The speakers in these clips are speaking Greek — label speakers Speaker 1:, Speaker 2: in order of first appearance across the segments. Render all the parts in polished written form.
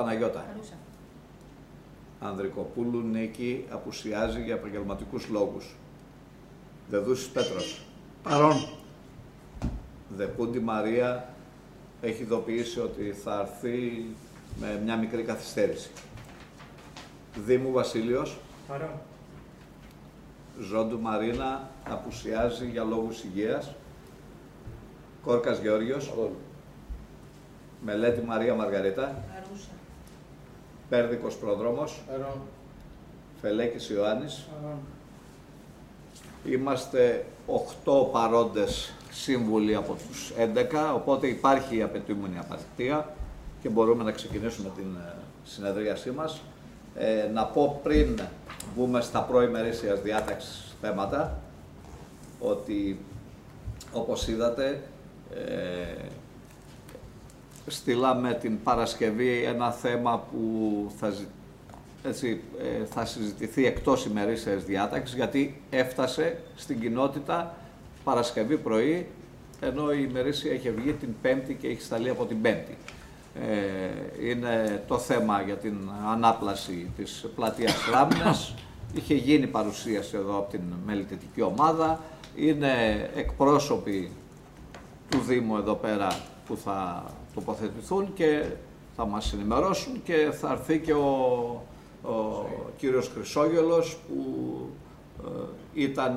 Speaker 1: Παναγιώτα.
Speaker 2: Παρούσα.
Speaker 1: Ανδρικοπούλου Νίκη απουσιάζει για επαγγελματικούς λόγους. Δεδούσης Πέτρος.
Speaker 3: Παρόν.
Speaker 1: Δεπούντη Μαρία έχει ειδοποιήσει ότι θα έρθει με μια μικρή καθυστέρηση. Δήμου Βασίλειος.
Speaker 4: Παρόν.
Speaker 1: Ζόντου Μαρίνα απουσιάζει για λόγους υγείας. Κόρκας Γεώργιος.
Speaker 5: Παρόν.
Speaker 1: Μελέτη Μαρία Μαργαρίτα.
Speaker 2: Παρούσα.
Speaker 1: Πέρδικος Προδρόμος.
Speaker 3: Παρόν.
Speaker 1: Φελέκης Ιωάννης.
Speaker 3: Παρόν.
Speaker 1: Είμαστε 8 παρόντες σύμβουλοι από τους 11, οπότε υπάρχει η απαιτούμενη απαρτία και μπορούμε να ξεκινήσουμε την συνεδρίασή μας. Να πω πριν μπούμε στα προημερήσιας διάταξης θέματα, ότι όπως είδατε στείλαμε την Παρασκευή ένα θέμα που θα συζητηθεί εκτός ημερήσιας διάταξης, γιατί έφτασε στην κοινότητα Παρασκευή πρωί, ενώ η ημερήσια είχε βγει την Πέμπτη και έχει σταλεί από την Πέμπτη. Είναι το θέμα για την ανάπλαση της πλατείας Λάμινας. Είχε γίνει παρουσίαση εδώ από την μελετητική ομάδα. Είναι εκπρόσωποι του Δήμου εδώ πέρα που θα τοποθετηθούν και θα μας ενημερώσουν, και θα έρθει και ο κύριος Χρυσόγελος που ήταν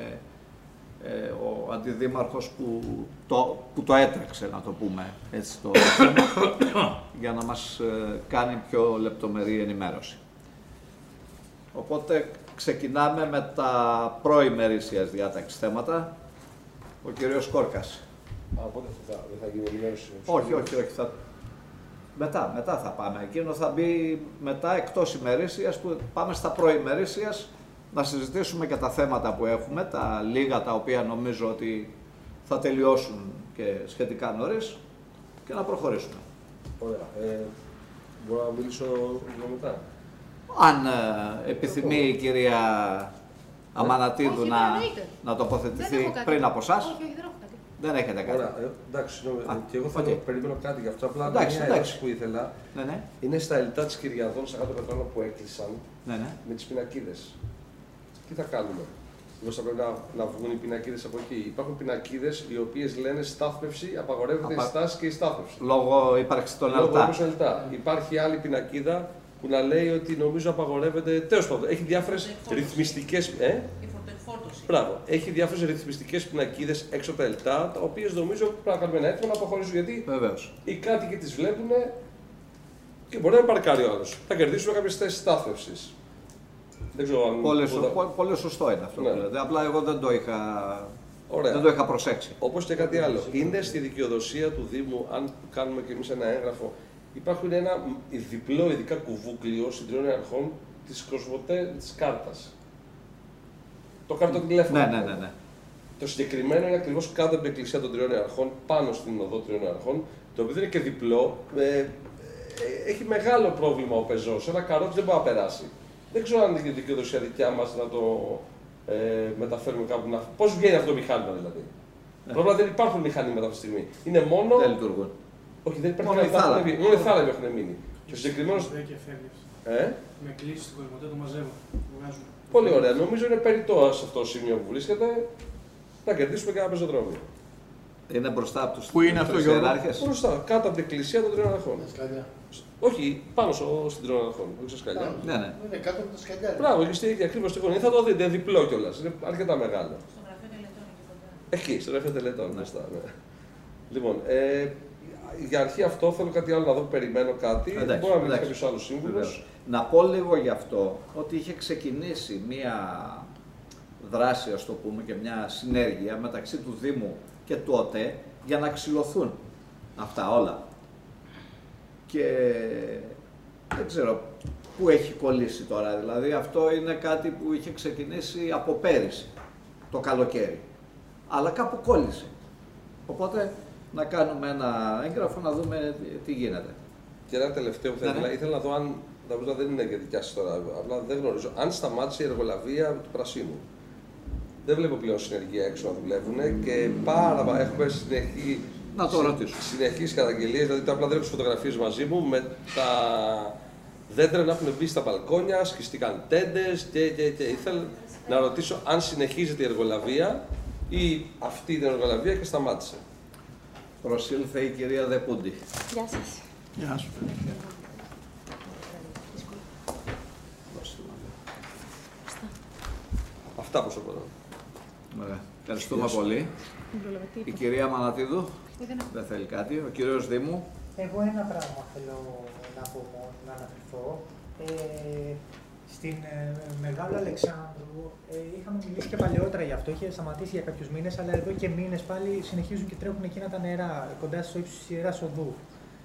Speaker 1: ο αντιδήμαρχος που το έτρεξε, να το πούμε έτσι, το θέμα, για να μας κάνει πιο λεπτομερή ενημέρωση. Οπότε ξεκινάμε με τα προημερήσιας διάταξης θέματα. Ο κύριος Κόρκας.
Speaker 5: Οπότε δεν θα γίνει ενημέρωση.
Speaker 1: Όχι. Μετά θα πάμε. Εκείνο θα μπει μετά εκτός ημερήσιας, που πάμε στα προημερήσιας να συζητήσουμε και τα θέματα που έχουμε, τα λίγα τα οποία νομίζω ότι θα τελειώσουν και σχετικά νωρίς, και να προχωρήσουμε.
Speaker 5: Ωραία. Μπορώ να μιλήσω λίγο μετά.
Speaker 1: Αν επιθυμεί η κυρία Αμανατίδου
Speaker 2: Όχι,
Speaker 1: να τοποθετηθεί
Speaker 2: δεν έχω κάτι.
Speaker 1: πριν από εσάς.
Speaker 2: Όχι, δεν έχω κάτι.
Speaker 1: Δεν έχετε κάτι.
Speaker 5: Ωραία. Εντάξει, συγγνώμη. Και εγώ θα περιμένω κάτι γι' αυτό. Απλά
Speaker 1: Εντάξει,
Speaker 5: μια ερώτηση που ήθελα.
Speaker 1: Ναι.
Speaker 5: Είναι στα ελτά της Κυριαδών, στα κάτω πετρόνα που έκλεισαν
Speaker 1: Ναι.
Speaker 5: με τις πινακίδες. Τι θα κάνουμε? Μήπως θα πρέπει να βγουν οι πινακίδες από εκεί? Υπάρχουν πινακίδες οι οποίες λένε στάθμευση, απαγορεύεται η στάση και η στάθμευση.
Speaker 1: Λόγω ύπαρξη των
Speaker 5: Λόγω
Speaker 1: ΕΛΤΑ.
Speaker 5: ΕΛΤΑ. Υπάρχει άλλη πινακίδα που να λέει ότι νομίζω απαγορεύεται. Τέλος πάντων, έχει διάφορες ρυθμιστικές.
Speaker 2: Η φορτοεκφόρτωση.
Speaker 5: Μπράβο. Έχει διάφορες ρυθμιστικές πινακίδες έξω από τα ΕΛΤΑ, τα οποίες νομίζω πρέπει να κάνουμε ένα αίτημα να αποχωρήσουν. Γιατί
Speaker 1: Βεβαίως.
Speaker 5: οι κάτοικοι τις βλέπουν και μπορεί να μην παρκάρει ο άλλος. Θα κερδίσουμε κάποιες θέσεις στάθμευσης. Δεν ξέρω αν.
Speaker 1: Πολύ σωστό είναι αυτό,
Speaker 5: Ναι.
Speaker 1: που λέτε. Απλά εγώ δεν το
Speaker 5: Ωραία.
Speaker 1: είχα προσέξει.
Speaker 5: Όπως και κάτι άλλο. Είναι στη δικαιοδοσία του Δήμου, αν κάνουμε κι εμείς ένα έγγραφο, υπάρχουν ένα διπλό ειδικά κουβούκλιο συντριών αρχών της Κοσμοτέ της κάρτας. Το καρτοτηλέφωνο.
Speaker 1: Ναι.
Speaker 5: Το συγκεκριμένο είναι ακριβώς κάτω από την εκκλησία των Τριών Αρχών, πάνω στην οδό Τριών Αρχών, το οποίο είναι και διπλό. Έχει μεγάλο πρόβλημα ο πεζός. Ένα καρότσι δεν μπορεί να περάσει. Δεν ξέρω αν είναι η δικαιοδοσία δικιά μας να το μεταφέρουμε κάπου. Πώς βγαίνει αυτό το μηχάνημα δηλαδή? Πρόβλημα δεν υπάρχουν μηχανήματα αυτή τη στιγμή. Είναι μόνο.
Speaker 1: Δεν λειτουργούν.
Speaker 5: Όχι, δεν υπάρχει
Speaker 1: Μόνο οι θάλαμοι.
Speaker 5: Μόνο οι θάλαμοι έχουν μείνει. Και ο συγκεκριμένος.
Speaker 4: Με κλείσει στην Κοσμοτέ το μαζεύω. Βγάζουν.
Speaker 5: Πολύ ωραία. Νομίζω είναι περιττό σε αυτό το σημείο που βρίσκεται να κερδίσουμε και ένα πεζοδρόμιο.
Speaker 1: Είναι μπροστά από τους
Speaker 3: Πού είναι αυτό, Γιώργο?
Speaker 1: ιεράρχες.
Speaker 5: Μπροστά, κάτω από την εκκλησία των Τριών Αρχών.
Speaker 3: Σκαλιά.
Speaker 5: Όχι, πάνω στην Τριών Αρχών, όχι στα σκαλιά.
Speaker 1: Ναι.
Speaker 3: Είναι κάτω από τα σκαλιά.
Speaker 5: Μπράβο, έχει στείλει ακριβώς τη γωνία. Θα το δείτε, είναι διπλό κιόλα. Είναι αρκετά μεγάλο.
Speaker 2: Στο γραφείο τελετών εκεί κοντά.
Speaker 5: Εκεί, στο γραφείο τελετών. Μπροστά, ναι. Λοιπόν, για αρχή αυτό θέλω κάτι άλλο να δω, περιμένω κάτι. Μπορεί να μιλήσει κάποιο άλλο σύμβουλο.
Speaker 1: Να πω λίγο γι' αυτό, ότι είχε ξεκινήσει μία δράση, ας το πούμε, και μια συνέργεια μεταξύ του Δήμου και του ΟΤΕ για να ξυλωθούν αυτά όλα. Και δεν ξέρω πού έχει κολλήσει τώρα, δηλαδή αυτό είναι κάτι που είχε ξεκινήσει από πέρυσι, το καλοκαίρι, αλλά κάπου κόλλησε. Οπότε να κάνουμε ένα έγγραφο να δούμε τι γίνεται.
Speaker 5: Και ένα τελευταίο που ήθελα να δω αν. Δεν είναι για δικιά σας τώρα, απλά δεν γνωρίζω. Αν σταμάτησε η εργολαβία του Πρασίνου. Δεν βλέπω πλέον συνεργεία έξω να δουλεύουν και έχουμε συνεχή
Speaker 1: Να το ρωτήσω.
Speaker 5: Συνεχείς καταγγελίες, δηλαδή απλά δεν έχω φωτογραφίες μαζί μου με τα δέντρα να έχουν μπει στα μπαλκόνια, σκιστήκαν τέντες και ήθελα να ρωτήσω αν συνεχίζεται η εργολαβία ή αυτή την εργολαβία και σταμάτησε.
Speaker 1: Προσήλθε η κυρία Δεπούντη.
Speaker 6: Γεια σας.
Speaker 3: Γεια σου.
Speaker 5: Αυτά προς το πρώτο.
Speaker 1: Ωραία. Ευχαριστούμε πολύ. Η κυρία Μανατίδου δεν θέλει κάτι. Ο κύριος Δήμου.
Speaker 7: Εγώ ένα πράγμα θέλω να πω μόνο, να αναφερθώ. Στην Μεγάλο Αλεξάνδρου είχαμε μιλήσει και παλαιότερα γι' αυτό, είχε σταματήσει για κάποιους μήνες, αλλά εδώ και μήνες πάλι συνεχίζουν και τρέχουν εκείνα τα νερά κοντά στο ύψος της Ιεράς Οδού.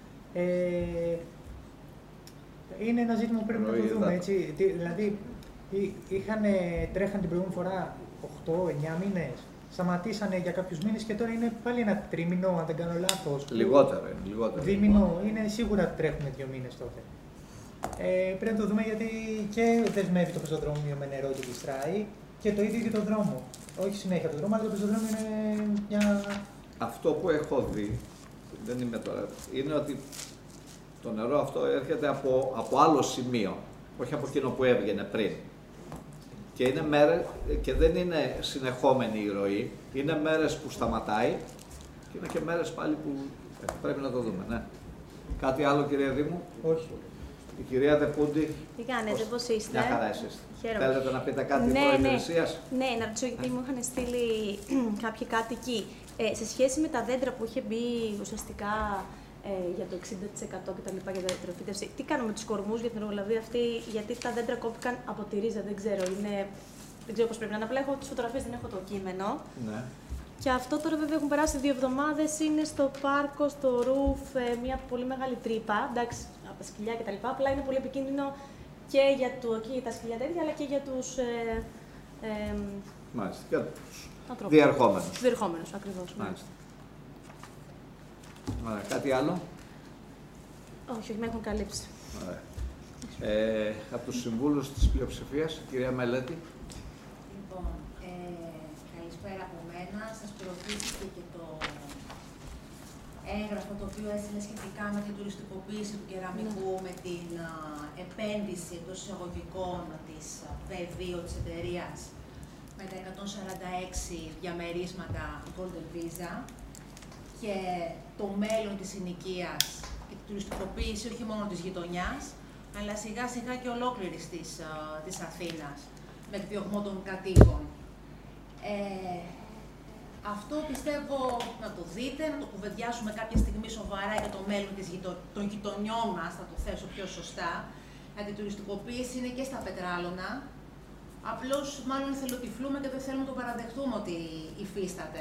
Speaker 7: Είναι ένα ζήτημα που πρέπει να το δούμε, έτσι. Δηλαδή, τρέχαν την προηγούμενη φορά 8-9 μήνες, σταματήσανε για κάποιους μήνες και τώρα είναι πάλι ένα τρίμηνο, αν δεν κάνω λάθος.
Speaker 1: Λιγότερο είναι. Λιγότερο.
Speaker 7: Δίμηνο, είναι σίγουρα ότι τρέχουν 2 μήνες τότε. Πρέπει να το δούμε γιατί και δεσμεύει το πεζοδρόμιο με νερό και γλιστράει και το ίδιο και το δρόμο. Όχι συνέχεια το δρόμο, αλλά το πεζοδρόμιο είναι μια.
Speaker 1: Αυτό που έχω δει, δεν είμαι τώρα, είναι ότι το νερό αυτό έρχεται από άλλο σημείο, όχι από εκείνο που έβγαινε πριν. Και είναι μέρες, και δεν είναι συνεχόμενη η ροή, είναι μέρες που σταματάει και είναι και μέρες πάλι που πρέπει να το δούμε. Ναι. Κάτι άλλο, κυρία Δήμου?
Speaker 7: Όχι.
Speaker 1: Η κυρία Δεπούντη.
Speaker 6: Τι κάνετε, πώς είστε?
Speaker 1: Μια χαρά εσείς.
Speaker 6: Χαίρομαι.
Speaker 1: Θέλετε να πείτε κάτι
Speaker 6: Ναι,
Speaker 1: προϋπηρεσίας?
Speaker 6: Ναι, να ρωτήσω γιατί μου είχαν στείλει κάποιοι κάτοικοι. Σε σχέση με τα δέντρα που είχε μπει ουσιαστικά για το 60% κτλ. Για την τροφήτευση, τι κάνουμε με τους κορμούς για την εργολαβία αυτή, γιατί τα δέντρα κόπηκαν από τη ρίζα, δεν ξέρω. Δεν ξέρω πώς πρέπει να είναι. Απλά έχω τις φωτογραφίες, δεν έχω το κείμενο.
Speaker 1: Ναι.
Speaker 6: Και αυτό τώρα βέβαια έχουν περάσει 2 εβδομάδες, είναι στο πάρκο, στο ρούφ, μια πολύ μεγάλη τρύπα, εντάξει, από τα σκυλιά κτλ. Απλά είναι πολύ επικίνδυνο και για τα σκυλιά τέτοια, αλλά και για τους
Speaker 1: Μάλιστα. Για τους
Speaker 6: ανθρώπους.
Speaker 1: διερχόμενους.
Speaker 6: Διερχόμενους, ακριβώς. Ναι.
Speaker 1: Μάλιστα. Ωραία. Κάτι άλλο?
Speaker 6: Όχι, με έχουν καλύψει.
Speaker 1: Ωραία. Από τους συμβούλους της πλειοψηφίας, κυρία Μελέτη.
Speaker 2: Λοιπόν, καλησπέρα από μένα. Σας προωθήθηκε και το έγγραφο το οποίο έστειλε σχετικά με την τουριστικοποίηση του κεραμικού, με την επένδυση των εισαγωγικών της V2 της εταιρείας με τα 146 διαμερίσματα Golden Visa και το μέλλον της συνοικίας και την τουριστικοποίηση όχι μόνο της γειτονιάς, αλλά σιγά σιγά και ολόκληρης της Αθήνας, με εκδιωγμό των κατοίκων. Αυτό πιστεύω να το δείτε, να το κουβεντιάσουμε κάποια στιγμή σοβαρά για το μέλλον των γειτονιών μας, θα το θέσω πιο σωστά. Γιατί η τουριστικοποίηση είναι και στα πετράλωνα. Απλώς μάλλον θελοτυφλούμε και δεν θέλουμε να το παραδεχτούμε ότι υφίσταται.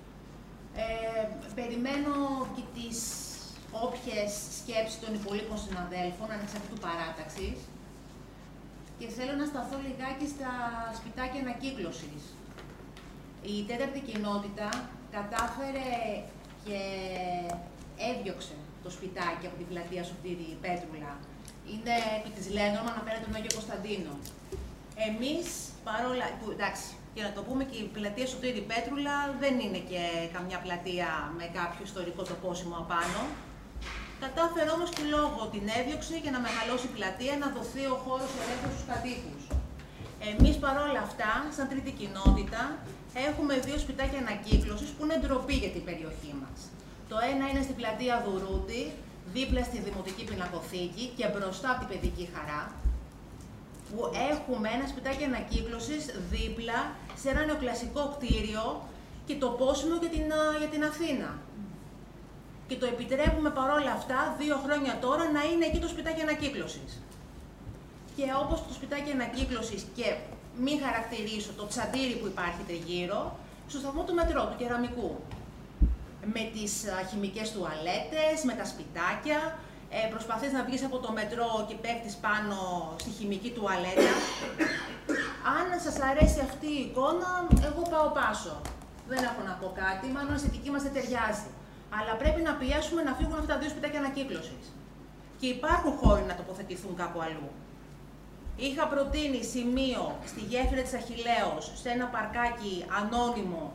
Speaker 2: Περιμένω και τις όποιες σκέψεις των υπολείπων συναδέλφων, ανεξαρτήτου παράταξης. Και θέλω να σταθώ λιγάκι στα σπιτάκια ανακύκλωσης. Η τέταρτη κοινότητα κατάφερε και έδιωξε το σπιτάκι από την πλατεία Σωτήρη Πέτρουλα. Είναι επί της Λέγκορμαν απέναντι τον Άγιο Κωνσταντίνο. Εμείς, παρόλα που εντάξει, για να το πούμε, και η πλατεία Σωτήρη Πέτρουλα δεν είναι και καμιά πλατεία με κάποιο ιστορικό τοπόσιμο απάνω. Κατάφερε όμως και λόγω την έδιωξε για να μεγαλώσει η πλατεία, να δοθεί ο χώρος ελεύθερος στους κατοίκους. Εμείς παρόλα αυτά, σαν τρίτη κοινότητα, έχουμε 2 σπιτάκια ανακύκλωσης που είναι ντροπή για την περιοχή μας. Το ένα είναι στην πλατεία Δουρούτη, δίπλα στη Δημοτική Πινακοθήκη και μπροστά από την Παιδική Χαρά, που έχουμε ένα σπιτάκι ανακύκλωσης δίπλα σε ένα νεοκλασικό κτίριο και τοπόσιμο για την Αθήνα. Και το επιτρέπουμε παρόλα αυτά 2 χρόνια τώρα να είναι εκεί το σπιτάκι ανακύκλωσης. Και όπως το σπιτάκι ανακύκλωσης και μην χαρακτηρίσω το τσαντήρι που υπάρχει τριγύρω, στο σταθμό του μετρό, του κεραμικού. Με τις χημικές τουαλέτες, με τα σπιτάκια, προσπαθείς να βγεις από το μετρό και πέφτεις πάνω στη χημική τουαλέτα. Αν σας αρέσει αυτή η εικόνα, εγώ πάω πάσο. Δεν έχω να πω κάτι, μάλλον η αισθητική μας δεν ταιριάζει. Αλλά πρέπει να πιέσουμε να φύγουν αυτά τα 2 σπιτάκια ανακύκλωσης. Και υπάρχουν χώροι να τοποθετηθούν κάπου αλλού. Είχα προτείνει σημείο στη γέφυρα της Αχιλλέως, σε ένα παρκάκι ανώνυμο,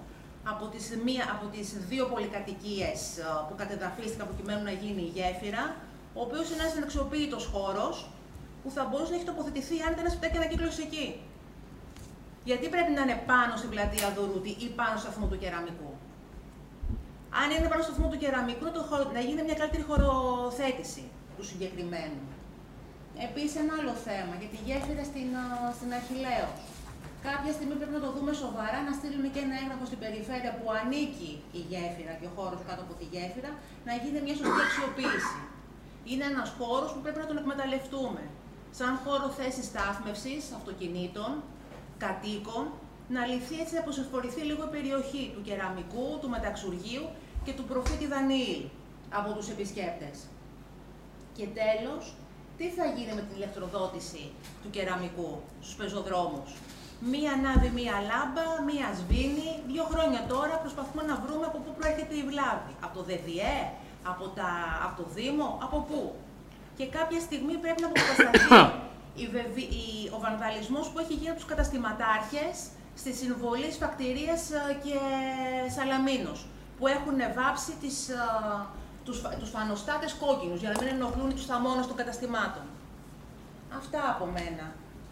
Speaker 2: από τις δύο πολυκατοικίες που κατεδαφίστηκαν προκειμένου να γίνει η γέφυρα, ο οποίος είναι ένας αναξιοποιητός χώρος που θα μπορούσε να έχει τοποθετηθεί αν ήταν ένα σπιτάκι ανακύκλωση εκεί. Γιατί πρέπει να είναι πάνω στην πλατεία Δωρούτη ή πάνω στο σταθμό του κεραμικού. Αν είναι πάνω στο σταθμό του κεραμικού, να γίνει μια καλύτερη χωροθέτηση του συγκεκριμένου. Επίσης, ένα άλλο θέμα για τη γέφυρα στην Αχιλλέος. Κάποια στιγμή πρέπει να το δούμε σοβαρά, να στείλουμε και ένα έγγραφο στην περιφέρεια που ανήκει η γέφυρα και ο χώρος κάτω από τη γέφυρα, να γίνει μια σωστή αξιοποίηση. Είναι ένας χώρος που πρέπει να τον εκμεταλλευτούμε. Σαν χώρο θέσης στάθμευσης αυτοκινήτων, κατοίκων, να λυθεί έτσι να αποσυμφορηθεί λίγο η περιοχή του κεραμικού, του μεταξουργείου και του προφήτη Δανιήλ από τους επισκέπτες. Και τέλος, τι θα γίνει με την ηλεκτροδότηση του κεραμικού στους πεζοδρόμους. Μία ανάβει μία λάμπα, μία σβήνει. 2 χρόνια τώρα προσπαθούμε να βρούμε από πού προέρχεται η βλάβη. Από το ΔΔΕ, από το Δήμο, από πού. Και κάποια στιγμή πρέπει να αποκατασταθεί ο βανδαλισμός που έχει γίνει από τους καταστηματάρχες στη συμβολή Σφακτηρίας και Σαλαμίνος, που έχουν βάψει τους φανοστάτες κόκκινους για να μην ενοχλούν τους θαμώνες των καταστημάτων. Αυτά από μένα.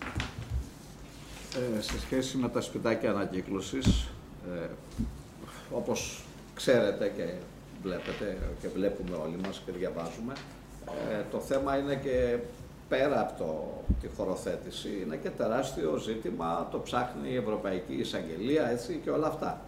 Speaker 1: Σε σχέση με τα σπιτάκια ανακύκλωσης, όπως ξέρετε και βλέπετε και βλέπουμε όλοι μας και διαβάζουμε, το θέμα είναι και πέρα από τη χωροθέτηση, είναι και τεράστιο ζήτημα, το ψάχνει η Ευρωπαϊκή Εισαγγελία, έτσι, και όλα αυτά.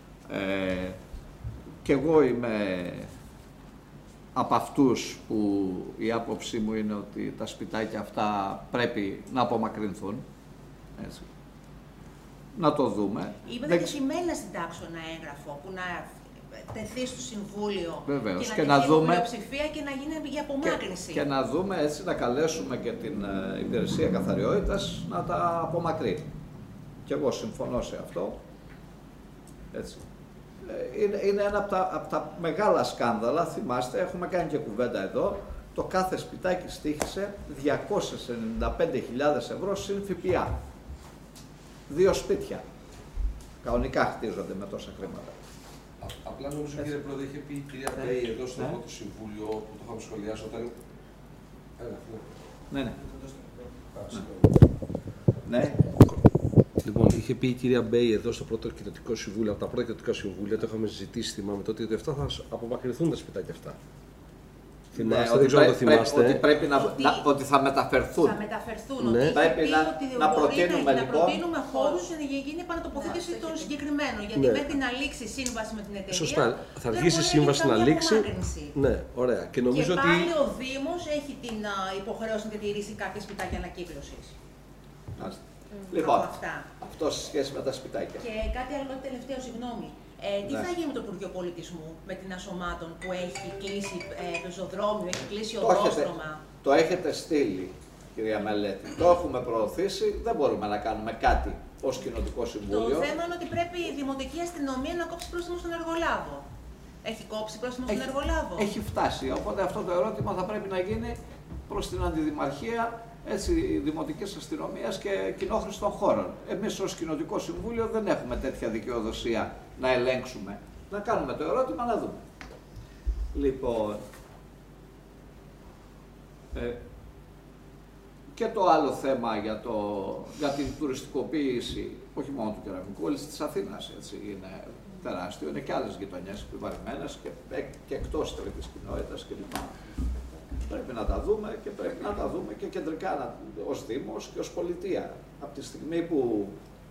Speaker 1: Και εγώ είμαι από αυτούς που η άποψή μου είναι ότι τα σπιτάκια αυτά πρέπει να απομακρυνθούν, έτσι. Να το δούμε.
Speaker 2: Είπατε και σημαίνει να συντάξω ένα έγγραφο που να τεθεί στο Συμβούλιο.
Speaker 1: Βεβαίως,
Speaker 2: και να δούμε πλειοψηφία και να γίνει η απομάκρυνση.
Speaker 1: Και να δούμε, έτσι, να καλέσουμε και την υπηρεσία καθαριότητας να τα απομακρύνει. Και εγώ συμφωνώ σε αυτό. Έτσι. Είναι ένα από τα μεγάλα σκάνδαλα, θυμάστε, έχουμε κάνει και κουβέντα εδώ, το κάθε σπιτάκι στοίχησε 295.000 ευρώ συν ΦΠΑ. 2 σπίτια. Κανονικά χτίζονται με τόσα χρήματα.
Speaker 5: Απλά νομίζω, κύριε Πρόεδρε, είχε πει η κυρία Μπέη εδώ στο πρώτο συμβούλιο που το είχαμε σχολιάσει όταν.
Speaker 1: Ναι. Ναι.
Speaker 5: Λοιπόν, είχε πει η κυρία Μπέη εδώ στο πρώτο κοινοτικό συμβούλιο, από τα πρώτα κοινοτικά συμβούλια, το είχαμε συζητήσει, θυμάμαι τότε, ότι αυτά θα απομακρυνθούν τα σπιτάκια αυτά. Θυμάστε,
Speaker 1: Ναι,
Speaker 5: δεν ξέρω αν το θυμάστε.
Speaker 1: Ότι πρέπει ότι θα μεταφερθούν.
Speaker 2: Θα μεταφερθούν.
Speaker 5: Ναι.
Speaker 2: Ότι
Speaker 1: Πρέπει να προτείνουμε,
Speaker 2: να
Speaker 1: λοιπόν,
Speaker 2: προτείνουμε χώρους για να γίνει επανατοποθέτηση των συγκεκριμένων. Γιατί
Speaker 5: Ναι.
Speaker 2: μέχρι να λήξει η σύμβαση με την εταιρεία.
Speaker 5: Σωστά. Θα
Speaker 2: δεν
Speaker 5: αρχίσει η
Speaker 2: μπορεί
Speaker 5: σύμβαση να
Speaker 2: γίνει
Speaker 5: λήξει.
Speaker 2: καμία απομάκρυνση.
Speaker 5: Ναι, ωραία. Και νομίζω
Speaker 2: και
Speaker 5: ότι.
Speaker 2: πάλι ο Δήμος έχει την υποχρέωση να διατηρήσει κάποια σπιτάκια ανακύκλωσης.
Speaker 1: Λοιπόν,
Speaker 2: Από αυτά.
Speaker 1: αυτό σε σχέση με τα σπιτάκια.
Speaker 2: Και κάτι άλλο τελευταίο, συγγνώμη. Τι θα γίνει με το Υπουργείο Πολιτισμού, με την Ασωμάτων που έχει κλείσει πεζοδρόμιο, έχει κλείσει οδόστρωμα.
Speaker 1: Το έχετε στείλει, κυρία Μελέτη. Το έχουμε προωθήσει, δεν μπορούμε να κάνουμε κάτι ως Κοινοτικό Συμβούλιο.
Speaker 2: Το θέμα είναι ότι πρέπει η Δημοτική Αστυνομία να κόψει πρόστιμο στον εργολάβο. Έχει κόψει πρόστιμο στον εργολάβο.
Speaker 1: Έχει φτάσει, οπότε αυτό το ερώτημα θα πρέπει να γίνει προς την Αντιδημαρχία, έτσι, Δημοτικής Αστυνομίας και Κοινόχρηστων Χώρων. Εμείς ως Κοινοτικό Συμβούλιο δεν έχουμε τέτοια δικαιοδοσία να ελέγξουμε. Να κάνουμε το ερώτημα, να δούμε. Λοιπόν, και το άλλο θέμα για την τουριστικοποίηση, όχι μόνο του Κεραμικού, όλης της Αθήνας, έτσι, είναι τεράστιο. Είναι και άλλες γειτονιές επιβαρημένες και εκτός τρίτης κοινότητας κλπ. Πρέπει να τα δούμε και πρέπει να τα δούμε και κεντρικά ως Δήμος και ως πολιτεία. Από τη στιγμή που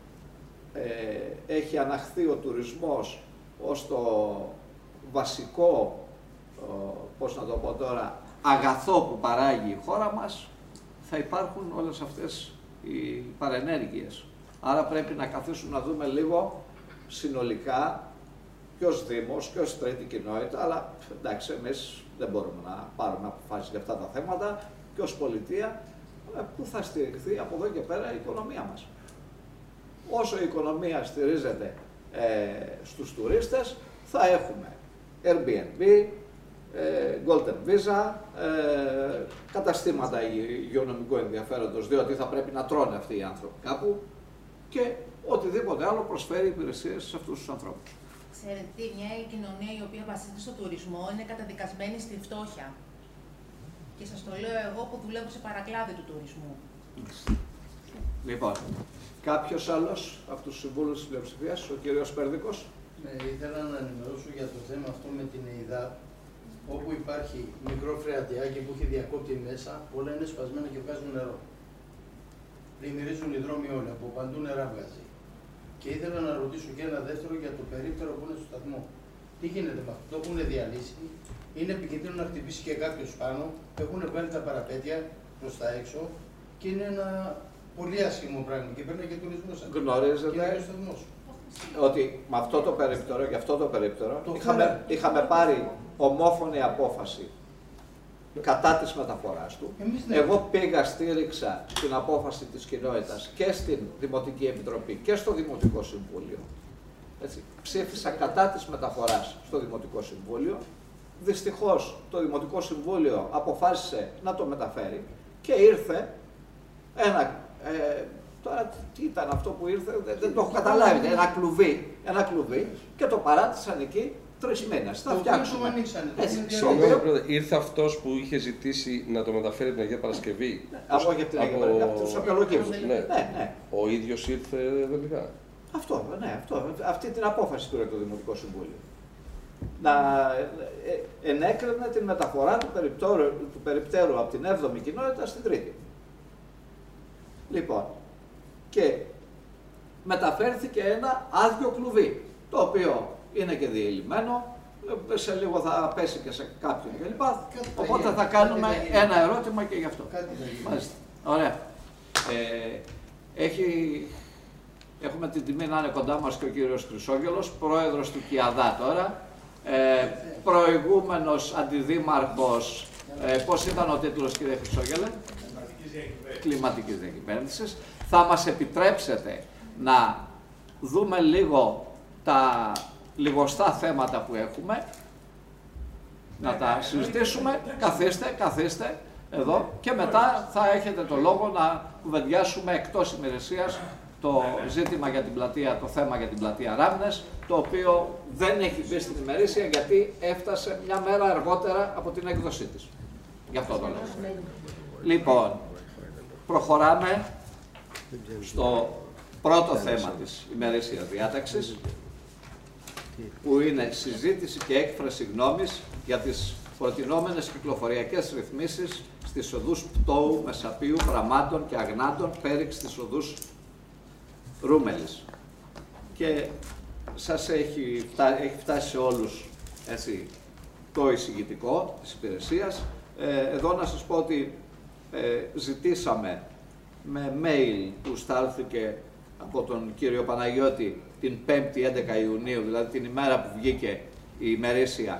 Speaker 1: έχει αναχθεί ο τουρισμός ως το βασικό, πώς να το πω τώρα, αγαθό που παράγει η χώρα μας, θα υπάρχουν όλες αυτές οι παρενέργειες. Άρα πρέπει να καθίσουμε να δούμε λίγο συνολικά και ως Δήμος και ως τρίτη κοινότητα, αλλά εντάξει, εμείς δεν μπορούμε να πάρουμε αποφάσεις για αυτά τα θέματα, και ως πολιτεία, που θα στηριχθεί από εδώ και πέρα η οικονομία μας. Όσο η οικονομία στηρίζεται στους τουρίστες, θα έχουμε Airbnb, Golden Visa, καταστήματα υγειονομικού ενδιαφέροντος, διότι θα πρέπει να τρώνε αυτοί οι άνθρωποι κάπου, και οτιδήποτε άλλο προσφέρει υπηρεσίες σε αυτούς τους ανθρώπους.
Speaker 2: Ξέρετε, μια κοινωνία η οποία βασίζεται στο τουρισμό είναι καταδικασμένη στη φτώχεια. Και σας το λέω εγώ που δουλεύω σε παρακλάδι του τουρισμού.
Speaker 1: Λοιπόν, κάποιος άλλος από τους συμβούλους της πλειοψηφίας, ο κύριος Πέρδικος.
Speaker 3: Ναι, ήθελα να ενημερώσω για το θέμα αυτό με την ΕΙΔΑ, όπου υπάρχει μικρό φρεατιάκι που έχει διακόπτη μέσα, όλα είναι σπασμένα και βγάζουν νερό. Πλημμυρίζουν οι δρόμοι όλοι, από παντού νερά βγάζει. Και ήθελα να ρωτήσω και ένα δεύτερο για το περίπτερο που είναι στο σταθμό. Τι γίνεται με αυτό, το έχουν διαλύσει, είναι επικίνδυνο να χτυπήσει και κάποιο πάνω, έχουν βγάλει τα παραπέτια προς τα έξω και είναι ένα πολύ άσχημο πράγμα και παίρνει και τουρισμός.
Speaker 1: Γνωρίζετε ότι με αυτό το περίπτερο, για αυτό το περίπτερο, είχαμε πάρει ομόφωνη απόφαση κατά της μεταφοράς του. Εγώ πήγα, στήριξα την απόφαση της κοινότητας και στην Δημοτική Επιτροπή και στο Δημοτικό Συμβούλιο. Έτσι, ψήφισα κατά της μεταφοράς στο Δημοτικό Συμβούλιο. Δυστυχώς το Δημοτικό Συμβούλιο αποφάσισε να το μεταφέρει και ήρθε ένα... τώρα τι ήταν αυτό που ήρθε, δεν το έχω καταλάβει, ένα κλουβί και το παράτησαν εκεί 3 μήνες. Θα φτιάξουμε.
Speaker 5: Ήρθε αυτός που είχε ζητήσει να το μεταφέρει την Αγία Παρασκευή.
Speaker 1: Από την Αγία Παρασκευή, από τους απελοκήπους.
Speaker 5: Ναι. Ο ίδιος ήρθε τελικά.
Speaker 1: Αυτό, ναι, αυτή την απόφαση πήρε το Δημοτικό Συμβούλιο. Να ενέκρινε την μεταφορά του περιπτέρου από την 7η κοινότητα στην 3η. Λοιπόν, και μεταφέρθηκε ένα άδειο κλουβί, το οποίο είναι και διελειμμένο, σε λίγο θα πέσει και σε κάποιον κλπ. Οπότε θα κάνουμε ένα ερώτημα και γι' αυτό. Μάλιστα. Ωραία. Έχουμε την τιμή να είναι κοντά μας και ο κύριος Χρυσόγελος, πρόεδρος του ΚΙΑΔΑ τώρα, προηγούμενος αντιδήμαρχος, πώς ήταν ο τίτλος κύριε Χρυσόγελε? Κλιματικής διακυβέρνησης. Θα μας επιτρέψετε να δούμε λίγο τα λιγοστά θέματα που έχουμε, να τα συζητήσουμε. Καθίστε εδώ και μετά θα έχετε το λόγο να κουβεντιάσουμε εκτός ημερησίας το ζήτημα για την πλατεία, το θέμα για την πλατεία Ράμνες, το οποίο δεν έχει μπει στην ημερήσια γιατί έφτασε μια μέρα αργότερα από την έκδοσή της. Γι' αυτό το λέω. Λοιπόν, προχωράμε στο πρώτο θέμα της ημερήσιας διάταξης, που είναι συζήτηση και έκφραση γνώμης για τις προτινόμενες κυκλοφοριακές ρυθμίσεις στις οδούς Πτώου, Μεσαπίου, Πραμάντων και Αγνάντων, πέριξ στις οδούς Ρούμελης. Και σας έχει φτάσει σε όλους έτσι, το εισηγητικό της υπηρεσίας. Εδώ να σας πω ότι ζητήσαμε με mail που στάλθηκε από τον κύριο Παναγιώτη την 5η 11 Ιουνίου, δηλαδή την ημέρα που βγήκε η ημερήσια,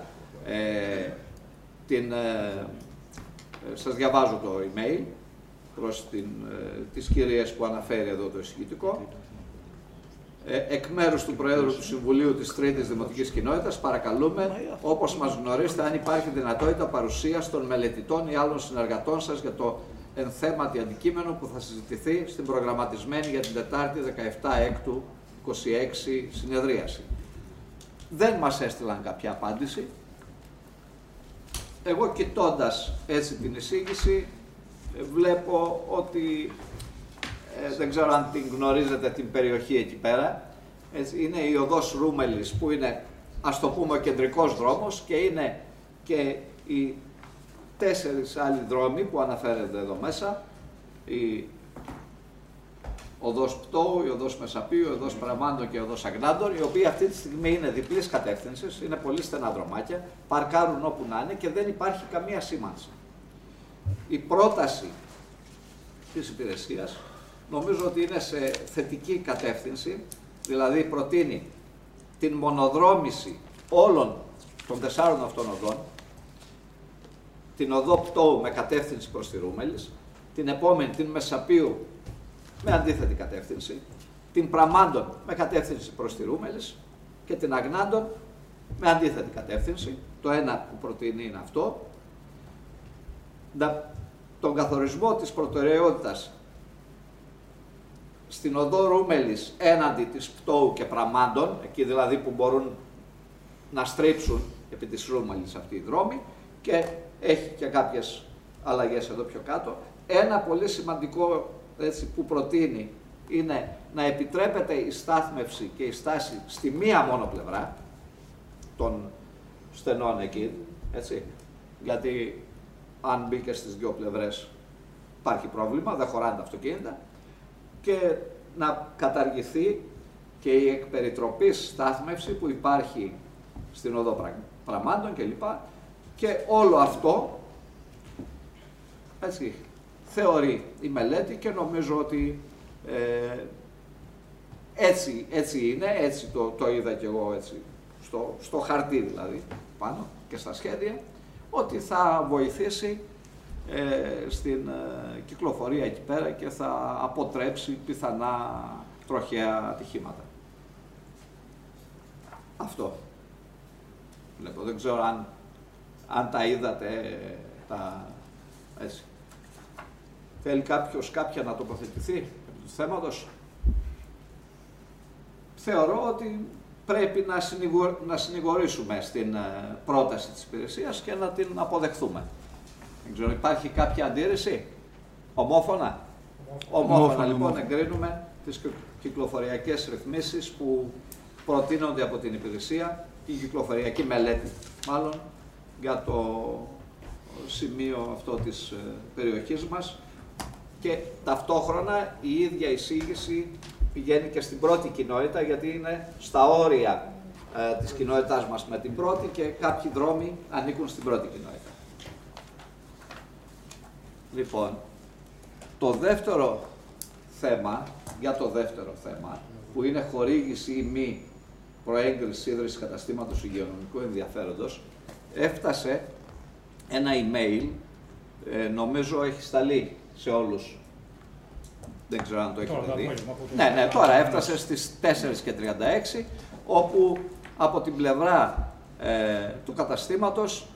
Speaker 1: σας διαβάζω το email προς τις κυρίες που αναφέρει εδώ το εισηγητικό. Εκ μέρους του Προέδρου του Συμβουλίου της 3ης Δημοτικής Κοινότητας, παρακαλούμε, όπως μας γνωρίζετε, αν υπάρχει δυνατότητα παρουσίας των μελετητών ή άλλων συνεργατών σας για το ενθέματι αντικείμενο που θα συζητηθεί στην προγραμματισμένη για την Τετάρτη 17 Έκτου 26 συνεδρίαση. Δεν μας έστειλαν κάποια απάντηση. Εγώ κοιτώντας έτσι την εισήγηση, βλέπω ότι δεν ξέρω αν την γνωρίζετε την περιοχή εκεί πέρα. Είναι η οδός Ρούμελης που είναι, ας το πούμε, ο κεντρικός δρόμος και είναι και οι 4 άλλοι δρόμοι που αναφέρονται εδώ μέσα. Η οδός Πτώου, η οδός Μεσαπίου, η οδός Πραμάντων και η οδός Αγνάντων, οι οποίοι αυτή τη στιγμή είναι διπλής κατεύθυνσης, είναι πολύ στενά δρομάκια, παρκάρουν όπου να είναι και δεν υπάρχει καμία σήμανση. Η πρόταση της υπηρεσίας νομίζω ότι είναι σε θετική κατεύθυνση, δηλαδή προτείνει την μονοδρόμηση όλων των 4 αυτών οδών, την οδό Πτώου με κατεύθυνση προς τη Ρούμελης, την επόμενη την Μεσαπίου με αντίθετη κατεύθυνση, την Πραμάντων με κατεύθυνση προς τη Ρούμελης και την Αγνάντων με αντίθετη κατεύθυνση. Το ένα που προτείνει είναι αυτό. Τον καθορισμό της προτεραιότητας στην οδό Ρούμελης έναντι της Πτώου και Πραμάντων, εκεί δηλαδή που μπορούν να στρίψουν επί της Ρούμαλης αυτοί οι δρόμοι και έχει και κάποιες αλλαγές εδώ πιο κάτω. Ένα πολύ σημαντικό έτσι, που προτείνει είναι να επιτρέπεται η στάθμευση και η στάση στη μία μόνο πλευρά των στενών εκεί, έτσι, γιατί αν μπει και στις δύο πλευρές υπάρχει πρόβλημα, δεν χωράνε τα αυτοκίνητα, και να καταργηθεί και η εκπεριτροπής στάθμευση που υπάρχει στην οδό Πραμάντων κλπ. Και όλο αυτό, έτσι, θεωρεί η μελέτη και νομίζω ότι έτσι είναι, έτσι το είδα και εγώ έτσι, στο χαρτί δηλαδή, πάνω και στα σχέδια, ότι θα βοηθήσει στην κυκλοφορία εκεί πέρα και θα αποτρέψει πιθανά τροχαία ατυχήματα. Αυτό. Βλέπω, δεν ξέρω αν τα είδατε, έτσι. Θέλει κάποια να τοποθετηθεί επί του θέματος. Θεωρώ ότι πρέπει να συνηγορήσουμε στην πρόταση της υπηρεσίας και να την αποδεχθούμε. Δεν ξέρω, υπάρχει κάποια αντίρρηση? Ομόφωνα. Ομόφωνα λοιπόν εγκρίνουμε τις κυκλοφοριακές ρυθμίσεις που προτείνονται από την υπηρεσία, την κυκλοφοριακή μελέτη μάλλον, για το σημείο αυτό της περιοχής μας, και ταυτόχρονα η ίδια εισήγηση πηγαίνει και στην πρώτη κοινότητα, γιατί είναι στα όρια της κοινότητάς μας με την πρώτη και κάποιοι δρόμοι ανήκουν στην πρώτη κοινότητα. Λοιπόν, το δεύτερο θέμα, για το δεύτερο θέμα, που είναι χορήγηση ή μη προέγκριση ίδρυσης καταστήματος υγειονομικού ενδιαφέροντος, έφτασε ένα email, νομίζω έχει σταλεί σε όλους, δεν ξέρω αν το έχετε δει. Ναι, τώρα έφτασε στις 4:36, όπου από την πλευρά του καταστήματος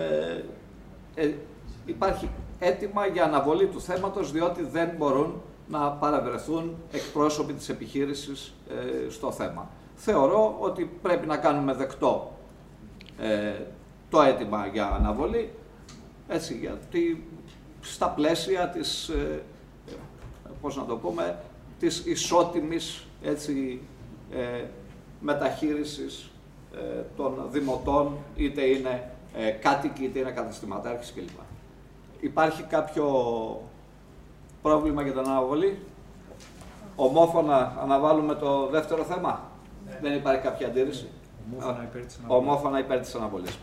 Speaker 1: υπάρχει αίτημα για αναβολή του θέματος, διότι δεν μπορούν να παραβρεθούν εκπρόσωποι της επιχείρησης στο θέμα. Θεωρώ ότι πρέπει να κάνουμε δεκτό το αίτημα για αναβολή, έτσι, γιατί στα πλαίσια της, πώς να το πούμε, της ισότιμης, έτσι, μεταχείρισης των δημοτών, είτε είναι κάτοικοι είτε είναι καταστηματάρχης κλπ. Υπάρχει κάποιο πρόβλημα για την αναβολή? Ομόφωνα αναβάλουμε το δεύτερο θέμα? Ναι. Δεν υπάρχει κάποια αντίρρηση? Ομόφωνα υπέρ της αναβολής.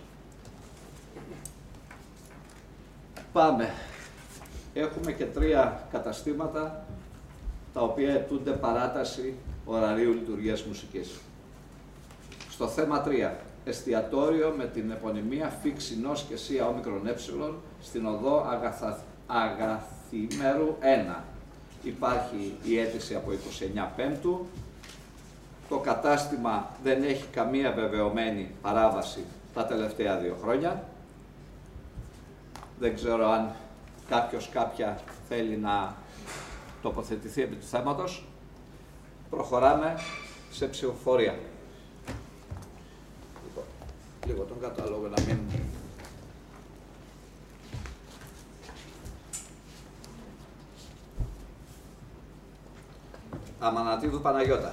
Speaker 1: Πάμε. Έχουμε και 3 καταστήματα τα οποία αιτούνται παράταση ωραρίου λειτουργίας μουσικής. Στο θέμα 3, εστιατόριο με την επωνυμία Φίξινος και Σία Όμικρον Ε στην οδό Αγαθημέρου 1. Υπάρχει η αίτηση από 29 Πέμπτου. Το κατάστημα δεν έχει καμία βεβαιωμένη παράβαση τα τελευταία 2 χρόνια. Δεν ξέρω αν κάποια θέλει να τοποθετηθεί επί του θέματος. Προχωράμε σε ψηφοφορία. Λίγο τον κατάλογο να μην... Αμανατίδου Παναγιώτα.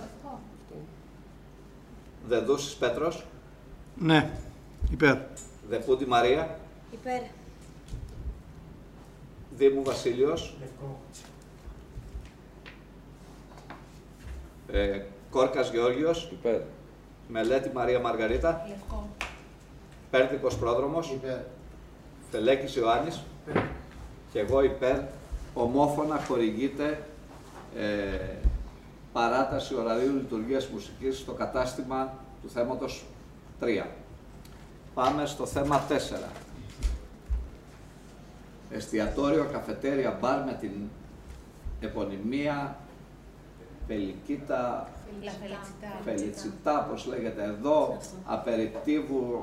Speaker 1: Δεδούσης Πέτρος.
Speaker 8: Ναι, υπέρ.
Speaker 1: Δεπούντη Μαρία.
Speaker 6: Υπέρ.
Speaker 1: Δήμου Βασίλειος. Κόρκας Γεώργιος.
Speaker 5: Υπέρ.
Speaker 1: Μελέτη Μαρία Μαργαρίτα.
Speaker 2: Λευκό.
Speaker 1: Πέρδικος Πρόδρομος.
Speaker 3: Υπέρ.
Speaker 1: Θελέκης Ιωάννης.
Speaker 4: Υπέρ.
Speaker 1: Και εγώ υπέρ. Ομόφωνα χορηγείται παράταση ωραρίου λειτουργίας μουσικής στο κατάστημα του θέματος 3. Πάμε στο θέμα 4. Εστιατόριο, καφετέρια, μπαρ με την επωνυμία Πελικίτα, Φελιτσιτά, όπως λέγεται εδώ, απεριτίβου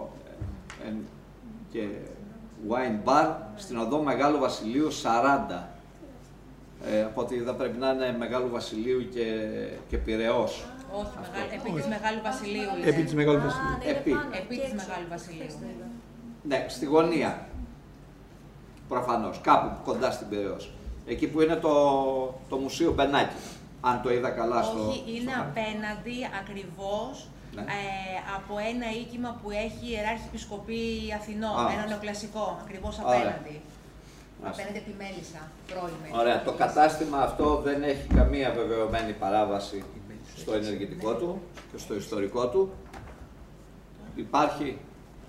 Speaker 1: και wine bar στην οδό Μεγάλου Βασιλείου 40. Από ό,τι είδα πρέπει να είναι Μεγάλου Βασιλείου και Πειραιώς
Speaker 2: Όχι, επί της Μεγάλου Βασιλείου.
Speaker 8: Επί της Μεγάλου Βασιλείου.
Speaker 2: Επί της Μεγάλου Βασιλείου.
Speaker 1: Ναι, στη γωνία. Προφανώς, κάπου κοντά στην Πειραιώς. Εκεί που είναι το Μουσείο Μπενάκη. Αν το είδα καλά στο...
Speaker 2: Όχι, είναι απέναντι ακριβώς από ένα οίκημα που έχει η Ιεράρχη Επισκοπή Αθηνών, ένα νεοκλασικό, ακριβώς απέναντι. Απέναντι από τη Μέλισσα, πρώην.
Speaker 1: Ωραία, το κατάστημα αυτό δεν έχει καμία βεβαιωμένη παράβαση στο ενεργητικό του και στο ιστορικό του. Υπάρχει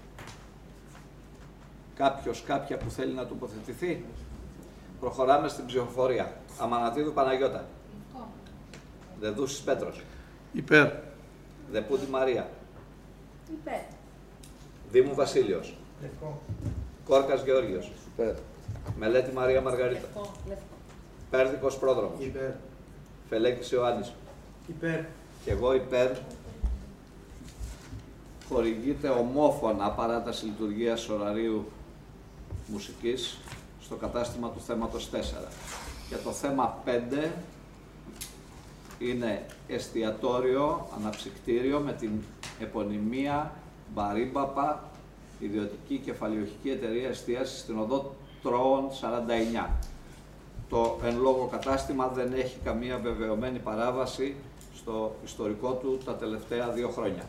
Speaker 1: κάποια που θέλει να τοποθετηθεί. Προχωράμε στην ψηφοφορία. Αμανατίδου Παναγιώτα. Δεδούσης Πέτρος.
Speaker 8: Υπέρ.
Speaker 1: Δεπούτη Μαρία.
Speaker 6: Υπέρ.
Speaker 1: Δήμου Βασίλειος.
Speaker 7: Λευκό.
Speaker 1: Κόρκας Γεώργιος.
Speaker 5: Υπέρ.
Speaker 1: Μελέτη Μαρία Μαργαρίτα.
Speaker 6: Λευκό.
Speaker 1: Πέρδικος Πρόδρομος.
Speaker 3: Υπέρ.
Speaker 1: Φελέκης Ιωάννης.
Speaker 7: Υπέρ.
Speaker 1: Και εγώ υπέρ. Χορηγείται ομόφωνα παράταση λειτουργίας ωραρίου μουσικής στο κατάστημα του θέματος 4. Και το θέμα 5 είναι εστιατόριο, αναψυκτήριο με την επωνυμία Μπαρίμπαπα, ιδιωτική κεφαλαιοχική εταιρεία εστίασης στην οδό Τρώων 49. Το εν λόγω κατάστημα δεν έχει καμία βεβαιωμένη παράβαση στο ιστορικό του τα τελευταία 2 χρόνια.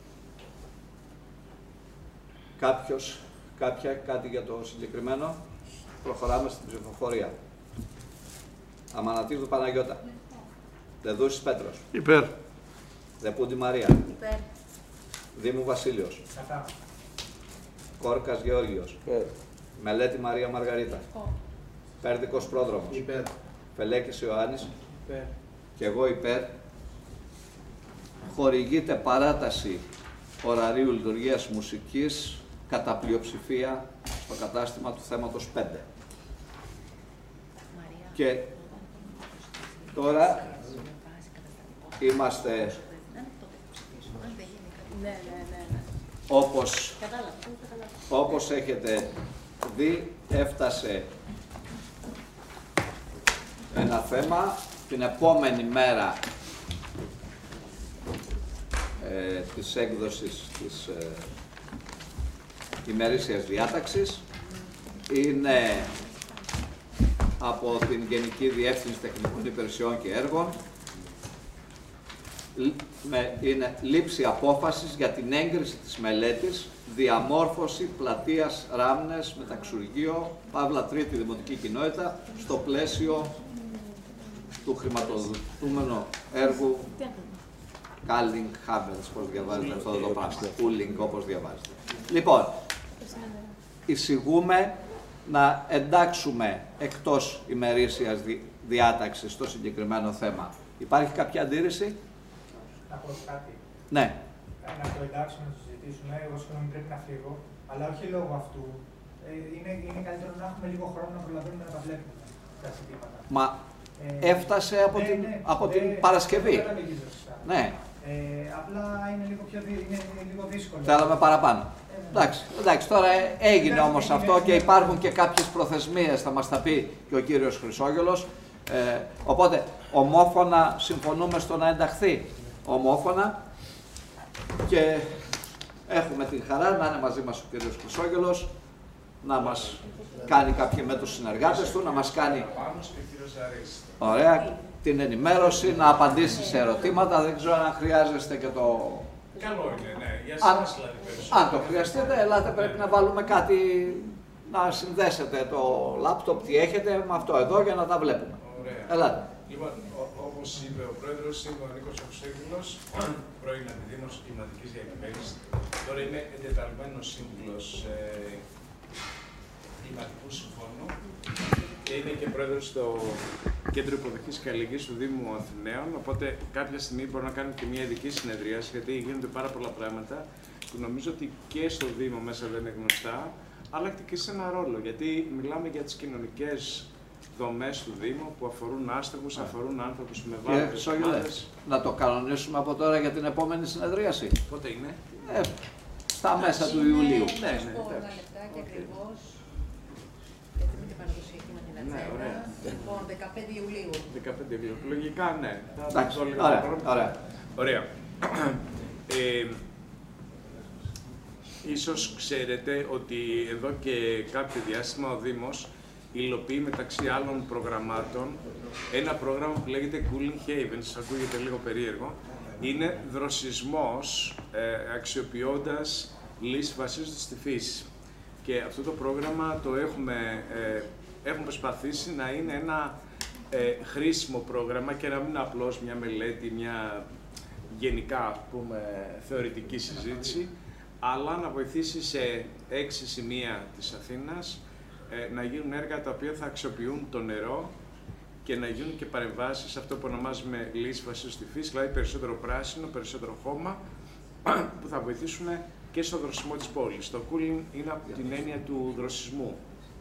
Speaker 1: Κάτι για το συγκεκριμένο? Προχωράμε στην ψηφοφορία. Αμανατίδου Παναγιώτα. Δεδούσης Πέτρος.
Speaker 8: Υπέρ.
Speaker 1: Δεπούντη Μαρία.
Speaker 6: Υπέρ.
Speaker 1: Δήμου Βασίλειος.
Speaker 7: Κατά.
Speaker 1: Κόρκας Γεώργιος.
Speaker 5: Υπέρ.
Speaker 1: Μελέτη Μαρία Μαργαρίτα. Πέρδικος Πρόδρομος.
Speaker 3: Υπέρ.
Speaker 1: Φελέκης Ιωάννης.
Speaker 7: Υπέρ.
Speaker 1: Και εγώ υπέρ. Χορηγείται παράταση ωραρίου λειτουργίας μουσικής κατά πλειοψηφία στο κατάστημα του θέματος 5. Και τώρα είμαστε, όπως έχετε δει, έφτασε ένα θέμα την επόμενη μέρα της έκδοσης της ημερήσιας διάταξης. Είναι από την Γενική Διεύθυνση Τεχνικών Υπηρεσιών και Έργων. Είναι λήψη απόφασης για την έγκριση της μελέτης διαμόρφωση πλατείας Ράμνες με ταξουργείο Παύλα Τρίτη Δημοτική Κοινότητα στο πλαίσιο του χρηματοδοτούμενου έργου Calling Havens, πώς διαβάζετε αυτό το πράγμα, Cooling όπως διαβάζετε. Λοιπόν, εισηγούμε να εντάξουμε εκτός ημερήσιας διάταξης στο συγκεκριμένο θέμα. Υπάρχει κάποια αντίρρηση?
Speaker 7: Να πω κάτι.
Speaker 1: Ναι.
Speaker 7: Να το εντάξουμε, να το συζητήσουμε. Εγώ συγγνώμη πρέπει να φύγω, αλλά όχι λόγω αυτού. Είναι καλύτερο να έχουμε λίγο χρόνο να προλαβαίνουμε να τα βλέπουμε τα ζητήματα.
Speaker 1: Μα έφτασε από την Παρασκευή. Ναι.
Speaker 7: Απλά είναι λίγο δύσκολο.
Speaker 1: Θέλαμε παραπάνω. Εντάξει, τώρα έγινε όμως αυτό και υπάρχουν και κάποιες προθεσμίες, θα μας τα πει και ο κύριος Χρυσόγελος. Οπότε, ομόφωνα συμφωνούμε στο να ενταχθεί. Ομόφωνα. Και έχουμε την χαρά να είναι μαζί μας ο κύριος Χρυσόγελος, να μας κάνει κάποιοι με τους συνεργάτες του, να μας κάνει ωραία την ενημέρωση, να απαντήσει σε ερωτήματα. Δεν ξέρω αν χρειάζεστε και το...
Speaker 4: Καλό είναι, ναι. Για εσάς δηλαδή περισσότερο.
Speaker 1: Αν το χρειαστείτε, ελάτε, πρέπει να βάλουμε κάτι, να συνδέσετε το λάπτοπ, τι έχετε, με αυτό εδώ για να τα βλέπουμε.
Speaker 4: Ωραία.
Speaker 1: Ελάτε.
Speaker 4: Λοιπόν, όπως είπε ο Πρόεδρος, είμαι ο Νίκος Χρυσόγελος, πρώην Αντιδήμος Κλιματικής Διακυβέρνησης. Τώρα είμαι εντεταλμένος σύμβουλος Κλιματικού Συμφώνου και είμαι και Πρόεδρος στο Κέντρο Υποδοχής και Αλληλεγγύης του Δήμου Αθηναίων. Οπότε κάποια στιγμή μπορώ να κάνω και μια ειδική συνεδρίαση, γιατί γίνονται πάρα πολλά πράγματα που νομίζω ότι και στο Δήμο μέσα δεν είναι γνωστά, αλλά και σε ένα ρόλο. Γιατί μιλάμε για τις κοινωνικές δομές του Δήμου που αφορούν άστεγους, αφορούν άνθρωπους με βάρος.
Speaker 1: Να το κανονίσουμε από τώρα για την επόμενη συνεδρίαση.
Speaker 4: Πότε είναι?
Speaker 1: Στα μέσα του Ιουλίου.
Speaker 2: Ναι, ναι. Ένα λεπτάκι ακριβώς. Γιατί με την παραδοσιακή με την ατζέντα.
Speaker 4: ωραία.
Speaker 2: Λοιπόν, 15 Ιουλίου.
Speaker 4: 15 Ιουλίου. Λογικά, ναι.
Speaker 1: Εντάξει, ωραία.
Speaker 4: Ωραία. Ίσως ξέρετε ότι εδώ και κάποιο διάστημα ο Δήμος υλοποιεί μεταξύ άλλων προγραμμάτων ένα πρόγραμμα που λέγεται Cooling Havens, ακούγεται λίγο περίεργο. Είναι δροσισμός αξιοποιώντας λύσεις βασίζοντας στη φύση. Και αυτό το πρόγραμμα το έχουμε προσπαθήσει να είναι ένα χρήσιμο πρόγραμμα και να μην είναι απλώς μια μελέτη, μια γενικά θεωρητική συζήτηση, αλλά να βοηθήσει σε 6 σημεία της Αθήνας να γίνουν έργα τα οποία θα αξιοποιούν το νερό και να γίνουν και παρεμβάσεις σε αυτό που ονομάζουμε λύσεις βασίζοντας στη φύση, δηλαδή περισσότερο πράσινο, περισσότερο χώμα, που θα βοηθήσουν και στο δροσισμό της πόλης. Το cooling είναι από την έννοια του δροσισμού.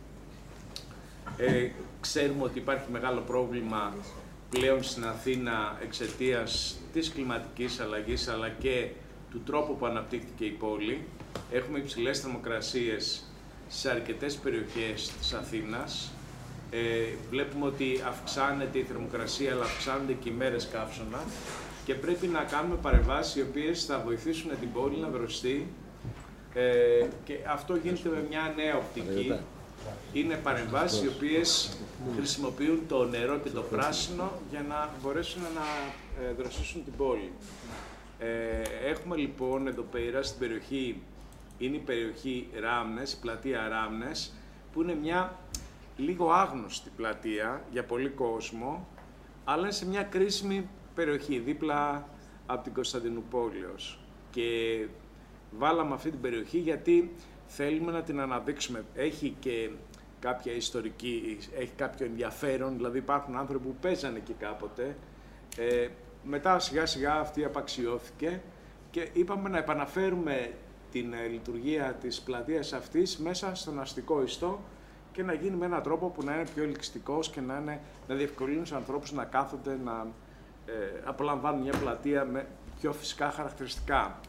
Speaker 4: Ξέρουμε ότι υπάρχει μεγάλο πρόβλημα πλέον στην Αθήνα εξαιτίας της κλιματικής αλλαγής, αλλά και του τρόπου που αναπτύχθηκε η πόλη. Έχουμε υψηλές θερμοκρασίες σε αρκετές περιοχές της Αθήνας. Βλέπουμε ότι αυξάνεται η θερμοκρασία, αλλά αυξάνονται και οι μέρες καύσωνα και πρέπει να κάνουμε παρεμβάσεις οι οποίες θα βοηθήσουν την πόλη να δροσιστεί και αυτό γίνεται με μια νέα οπτική. Είναι παρεμβάσεις οι οποίες χρησιμοποιούν το νερό και το πράσινο για να μπορέσουν να δροσίσουν την πόλη. Έχουμε λοιπόν εδώ πέρα στην περιοχή, είναι η περιοχή Ράμνες, η πλατεία Ράμνες, που είναι μια λίγο άγνωστη πλατεία για πολύ κόσμο, αλλά είναι σε μια κρίσιμη περιοχή, δίπλα από την Κωνσταντινούπολεως. Και βάλαμε αυτή την περιοχή γιατί θέλουμε να την αναδείξουμε. Έχει και κάποια ιστορική, έχει κάποιο ενδιαφέρον, δηλαδή υπάρχουν άνθρωποι που παίζανε εκεί κάποτε. Μετά σιγά σιγά αυτή απαξιώθηκε και είπαμε να επαναφέρουμε την λειτουργία της πλατείας αυτής μέσα στον αστικό ιστό και να γίνει με έναν τρόπο που να είναι πιο ελκυστικός και να διευκολύνει τους ανθρώπους να κάθονται, να απολαμβάνουν μια πλατεία με πιο φυσικά χαρακτηριστικά.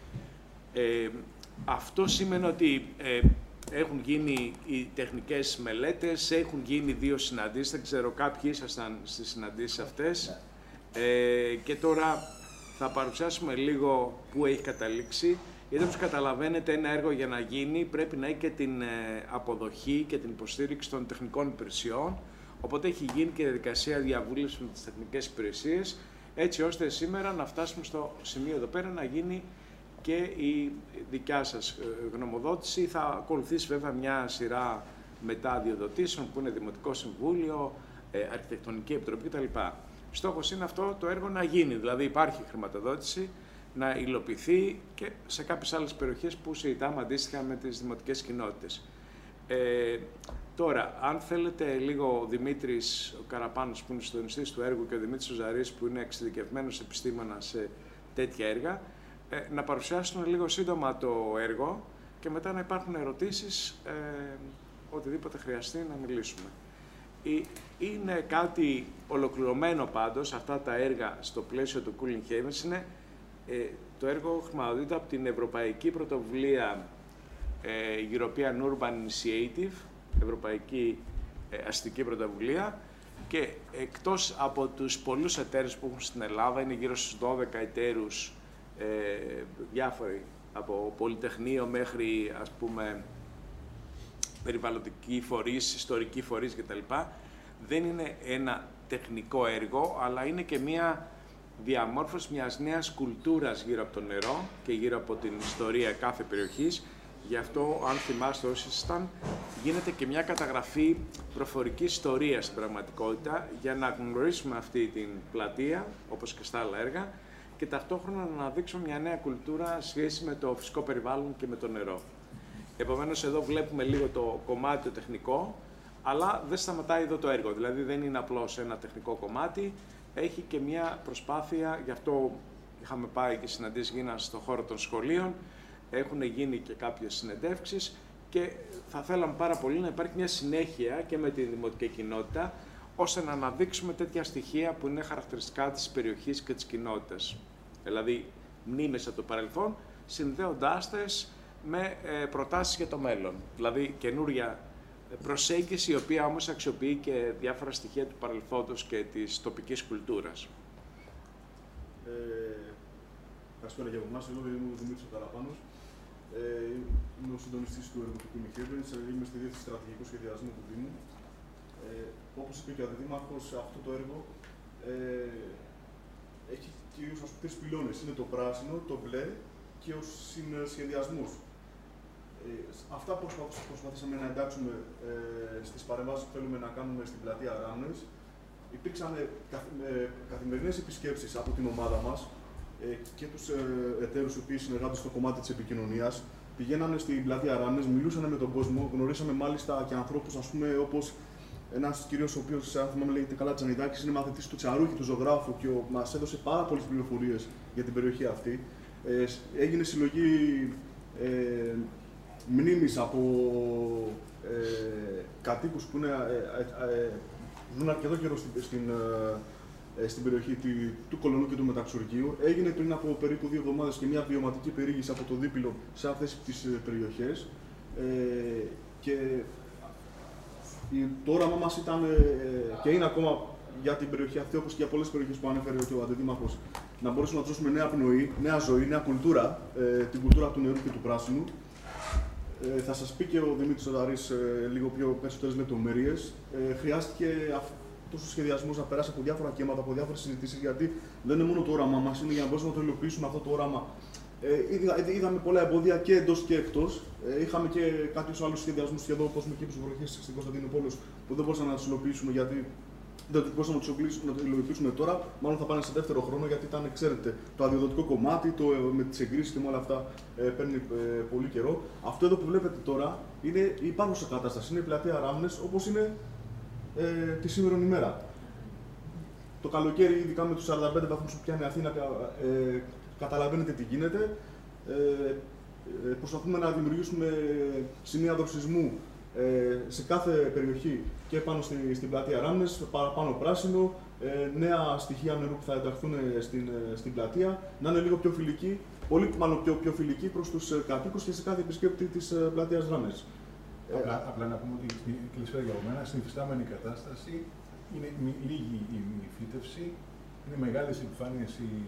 Speaker 4: Αυτό σημαίνει ότι έχουν γίνει οι τεχνικές μελέτες, έχουν γίνει 2 συναντήσεις, δεν ξέρω κάποιοι ήσασταν στις συναντήσεις αυτές και τώρα θα παρουσιάσουμε λίγο πού έχει καταλήξει. Γιατί όπως καταλαβαίνετε ένα έργο για να γίνει πρέπει να έχει και την αποδοχή και την υποστήριξη των τεχνικών υπηρεσιών, οπότε έχει γίνει και η διαδικασία διαβούλευσης με τις τεχνικές υπηρεσίες, έτσι ώστε σήμερα να φτάσουμε στο σημείο εδώ πέρα να γίνει και η δικιά σας γνωμοδότηση. Θα ακολουθήσει βέβαια μια σειρά μετά αδειοδοτήσεων που είναι Δημοτικό Συμβούλιο, Αρχιτεκτονική Επιτροπή κτλ. Στόχος είναι αυτό το έργο να γίνει, δηλαδή υπάρχει χρηματοδότηση, να υλοποιηθεί και σε κάποιες άλλες περιοχές που συζητάμε αντίστοιχα με τις δημοτικές κοινότητες. Τώρα, αν θέλετε λίγο ο Δημήτρης ο Καραπάνος που είναι συντονιστής του έργου και ο Δημήτρης ο Ζαρής που είναι εξειδικευμένος επιστήμονας σε τέτοια έργα, να παρουσιάσουν λίγο σύντομα το έργο και μετά να υπάρχουν ερωτήσεις, οτιδήποτε χρειαστεί να μιλήσουμε. Είναι κάτι ολοκληρωμένο πάντως, αυτά τα έργα στο πλαίσιο του Cooling Havens είναι το έργο χρηματοδοτείται από την Ευρωπαϊκή Πρωτοβουλία European Urban Initiative, Ευρωπαϊκή Αστική Πρωτοβουλία και εκτός από τους πολλούς εταίρους που έχουν στην Ελλάδα, είναι γύρω στους 12 εταίρους διάφοροι, από πολυτεχνείο μέχρι ας πούμε περιβαλλοντικοί φορείς, ιστορικοί φορείς κτλ. Δεν είναι ένα τεχνικό έργο, αλλά είναι και μια διαμόρφωση μιας νέας κουλτούρας γύρω από το νερό και γύρω από την ιστορία κάθε περιοχής. Γι' αυτό, αν θυμάστε όσοι ήσασταν, γίνεται και μια καταγραφή προφορικής ιστορίας στην πραγματικότητα για να γνωρίσουμε αυτή την πλατεία, όπως και στα άλλα έργα, και ταυτόχρονα να αναδείξουμε μια νέα κουλτούρα σχέση με το φυσικό περιβάλλον και με το νερό. Επομένως, εδώ βλέπουμε λίγο το κομμάτι το τεχνικό, αλλά δεν σταματάει εδώ το έργο. Δηλαδή, δεν είναι απλώς ένα τεχνικό κομμάτι, έχει και μια προσπάθεια, γι' αυτό είχαμε πάει και συναντήσεις γίνανε στον χώρο των σχολείων, έχουν γίνει και κάποιες συνεντεύξεις και θα θέλαμε πάρα πολύ να υπάρχει μια συνέχεια και με τη δημοτική κοινότητα, ώστε να αναδείξουμε τέτοια στοιχεία που είναι χαρακτηριστικά της περιοχής και της κοινότητας. Δηλαδή, μνήμες από το παρελθόν, συνδέοντάς τες με προτάσεις για το μέλλον. Δηλαδή, καινούρια προσέγγιση η οποία όμως αξιοποιεί και διάφορα στοιχεία του παρελθόντος και της τοπικής κουλτούρας.
Speaker 9: Καλησπέρα και από εμάς. Εγώ είμαι ο Δημήτρης Καραπάνος. Είμαι ο συντονιστής του Εργοτικού Μηχείου. Είμαι στη Διεύθυνση Στρατηγικού Σχεδιασμού του Δήμου. Όπως είπε και ο Αντιδήμαρχος, αυτό το έργο έχει κυρίως τρεις πυλώνες. Είναι το πράσινο, το μπλε και ο συνσχεδιασμός. Αυτά που προσπαθήσαμε να εντάξουμε στις παρεμβάσεις που θέλουμε να κάνουμε στην πλατεία Ράμνες, υπήρξαν καθημερινές επισκέψεις από την ομάδα μας και τους εταίρους οι οποίοι συνεργάζονται στο κομμάτι της επικοινωνίας. Πηγαίνανε στην πλατεία Ράμνες, μιλούσαν με τον κόσμο, γνωρίσαμε μάλιστα και ανθρώπους, ας πούμε, όπως ένας κύριος ο οποίος, αν θυμάμαι, λέγεται καλά Τζανιδάκης, είναι μαθητής του Τσαρούχη, του ζωγράφου και μας έδωσε πάρα πολλές πληροφορίες για την περιοχή αυτή. Έγινε συλλογή μνήμης από κατοίκους που ζουν αρκετό καιρό στην περιοχή του Κολονού και του Μεταξουργείου. Έγινε πριν από περίπου 2 εβδομάδες και μια βιωματική περιήγηση από το Δίπυλο σε αυτές τις περιοχές. Και το όραμά μας ήταν και είναι ακόμα για την περιοχή αυτή, όπως και για πολλές περιοχές που ανέφερε και ο Αντιδήμαρχος, να μπορέσουμε να δώσουμε νέα πνοή, νέα ζωή, νέα κουλτούρα, την κουλτούρα του νερού και του πράσινου. Θα σας πει και ο Δημήτρης Ζωταρής λίγο πιο περισσότερες λεπτομέρειες. Χρειάστηκε αυτός ο σχεδιασμός να περάσει από διάφορα κύματα, από διάφορες συζητήσεις, γιατί δεν είναι μόνο το όραμά μας, είναι για να μπορέσουμε να το υλοποιήσουμε αυτό το όραμα. Είδαμε πολλά εμπόδια και εντός και εκτός. Είχαμε και κάποιους άλλους σχεδιασμούς σχεδόν, όπως με κήπους βροχές στην Κωνσταντινούπολη, που δεν μπορούσαμε να τους υλοποιήσουμε γιατί δεν μπορούσαμε να το υλοποιήσουμε τώρα. Μάλλον θα πάνε σε δεύτερο χρόνο, γιατί ήταν, ξέρετε, το αδειοδοτικό κομμάτι, με τις εγκρίσεις και με όλα αυτά παίρνει πολύ καιρό. Αυτό εδώ που βλέπετε τώρα είναι η υπάρχουσα κατάσταση. Είναι η πλατεία Ράμνες όπως είναι τη σήμερον ημέρα. Το καλοκαίρι, ειδικά με τους 45 βαθμούς που πιάνει η Αθήνα, καταλαβαίνετε τι γίνεται. Προσπαθούμε να δημιουργήσουμε σημεία δροσισμού σε κάθε περιοχή και πάνω στην πλατεία Ράμνες, παραπάνω πράσινο, νέα στοιχεία νερού που θα ενταχθούν στην πλατεία, να είναι λίγο πιο φιλική, πολύ μάλλον πιο φιλική προς τους κατοίκους και σε κάθε επισκέπτη της πλατείας Ράμνες.
Speaker 10: Απλά να πούμε ότι καλησπέρα για μένα, στην υφιστάμενη κατάσταση είναι λίγη η φύτευση, είναι μεγάλες επιφάνειες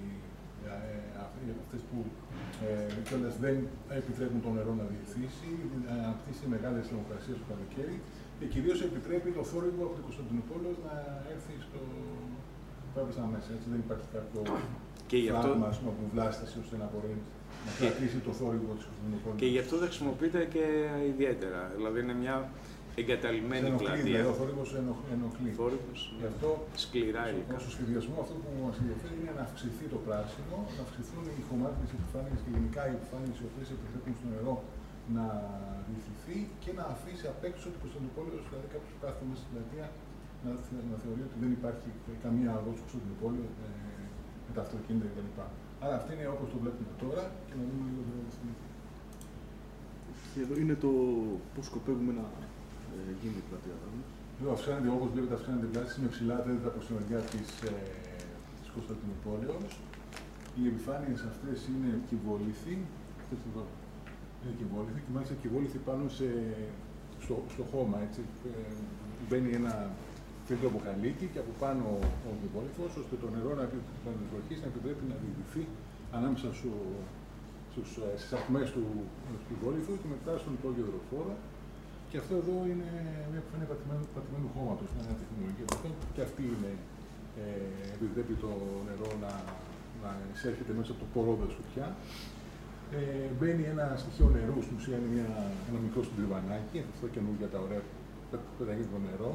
Speaker 10: αυτές που κιόλας δεν επιτρέπουν το νερό να διελθύσει, αναπτύσσει μεγάλες θερμοκρασίες το καλοκαίρι και κυρίως επιτρέπει το θόρυβο από την Κωνσταντινούπολη να έρθει στα μέσα. Έτσι δεν υπάρχει κάποιο φράγμα από βλάσταση ώστε να μπορεί να κρατήσει το θόρυβο της Κωνσταντινούπολης.
Speaker 4: Και γι' αυτό δεν χρησιμοποιείται και ιδιαίτερα. Δηλαδή είναι μια εγκαταλειμμένη πλατεία.
Speaker 10: Ο θόρυβος ενοχλεί. Γι' αυτό στο σχεδιασμό αυτό που μας ενδιαφέρει είναι να αυξηθεί το πράσινο, να αυξηθούν οι χωμάτινες επιφάνειες και γενικά οι επιφάνειες οι οποίες επιτρέπουν στο νερό να διηθηθεί και να αφήσει απ' έξω την Κωνσταντινούπολη, δηλαδή κάποιος που κάθεται μέσα στην πλατεία να θεωρεί ότι δεν υπάρχει καμία οδός στην Κωνσταντινούπολη με τα αυτοκίνητα κτλ. Άρα αυτή είναι όπως το βλέπουμε τώρα και να δούμε λίγο την συνήθεια.
Speaker 9: Εδώ είναι το πώς σκοπεύουμε να γίνει η πλατεία Ράμνες.
Speaker 10: Εδώ αυξάνεται, όπως βλέπετε, αυξάνεται η πλάση με ψηλά δέντρα προς τη μεριά της Κωνσταντινούπολεως. Οι επιφάνειες αυτές είναι κυβόληθοι. Αυτές εδώ είναι κυβόληθοι και μάλιστα κυβόληθοι πάνω στο χώμα. Έτσι. Μπαίνει ένα φίλτρο από χαλίκι και από πάνω ο κυβόληθος, ώστε το νερό να επιτρέπει να διηγηθεί ανάμεσα στις αχμές του κυβόληθου και μετά στον υπόγειο υδροφόρο. Και αυτό εδώ είναι μια επιφάνεια πατημένου χώματος, είναι μια τεχνολογία και αυτή επιτρέπει το νερό να εισέρχεται μέσα από το πορόδο σκουτιά. Μπαίνει ένα στοιχείο νερού, στην ουσία είναι ένα μικρό συντριβανάκι, αυτό καινούργια τα ωραία που πεταγεί το νερό.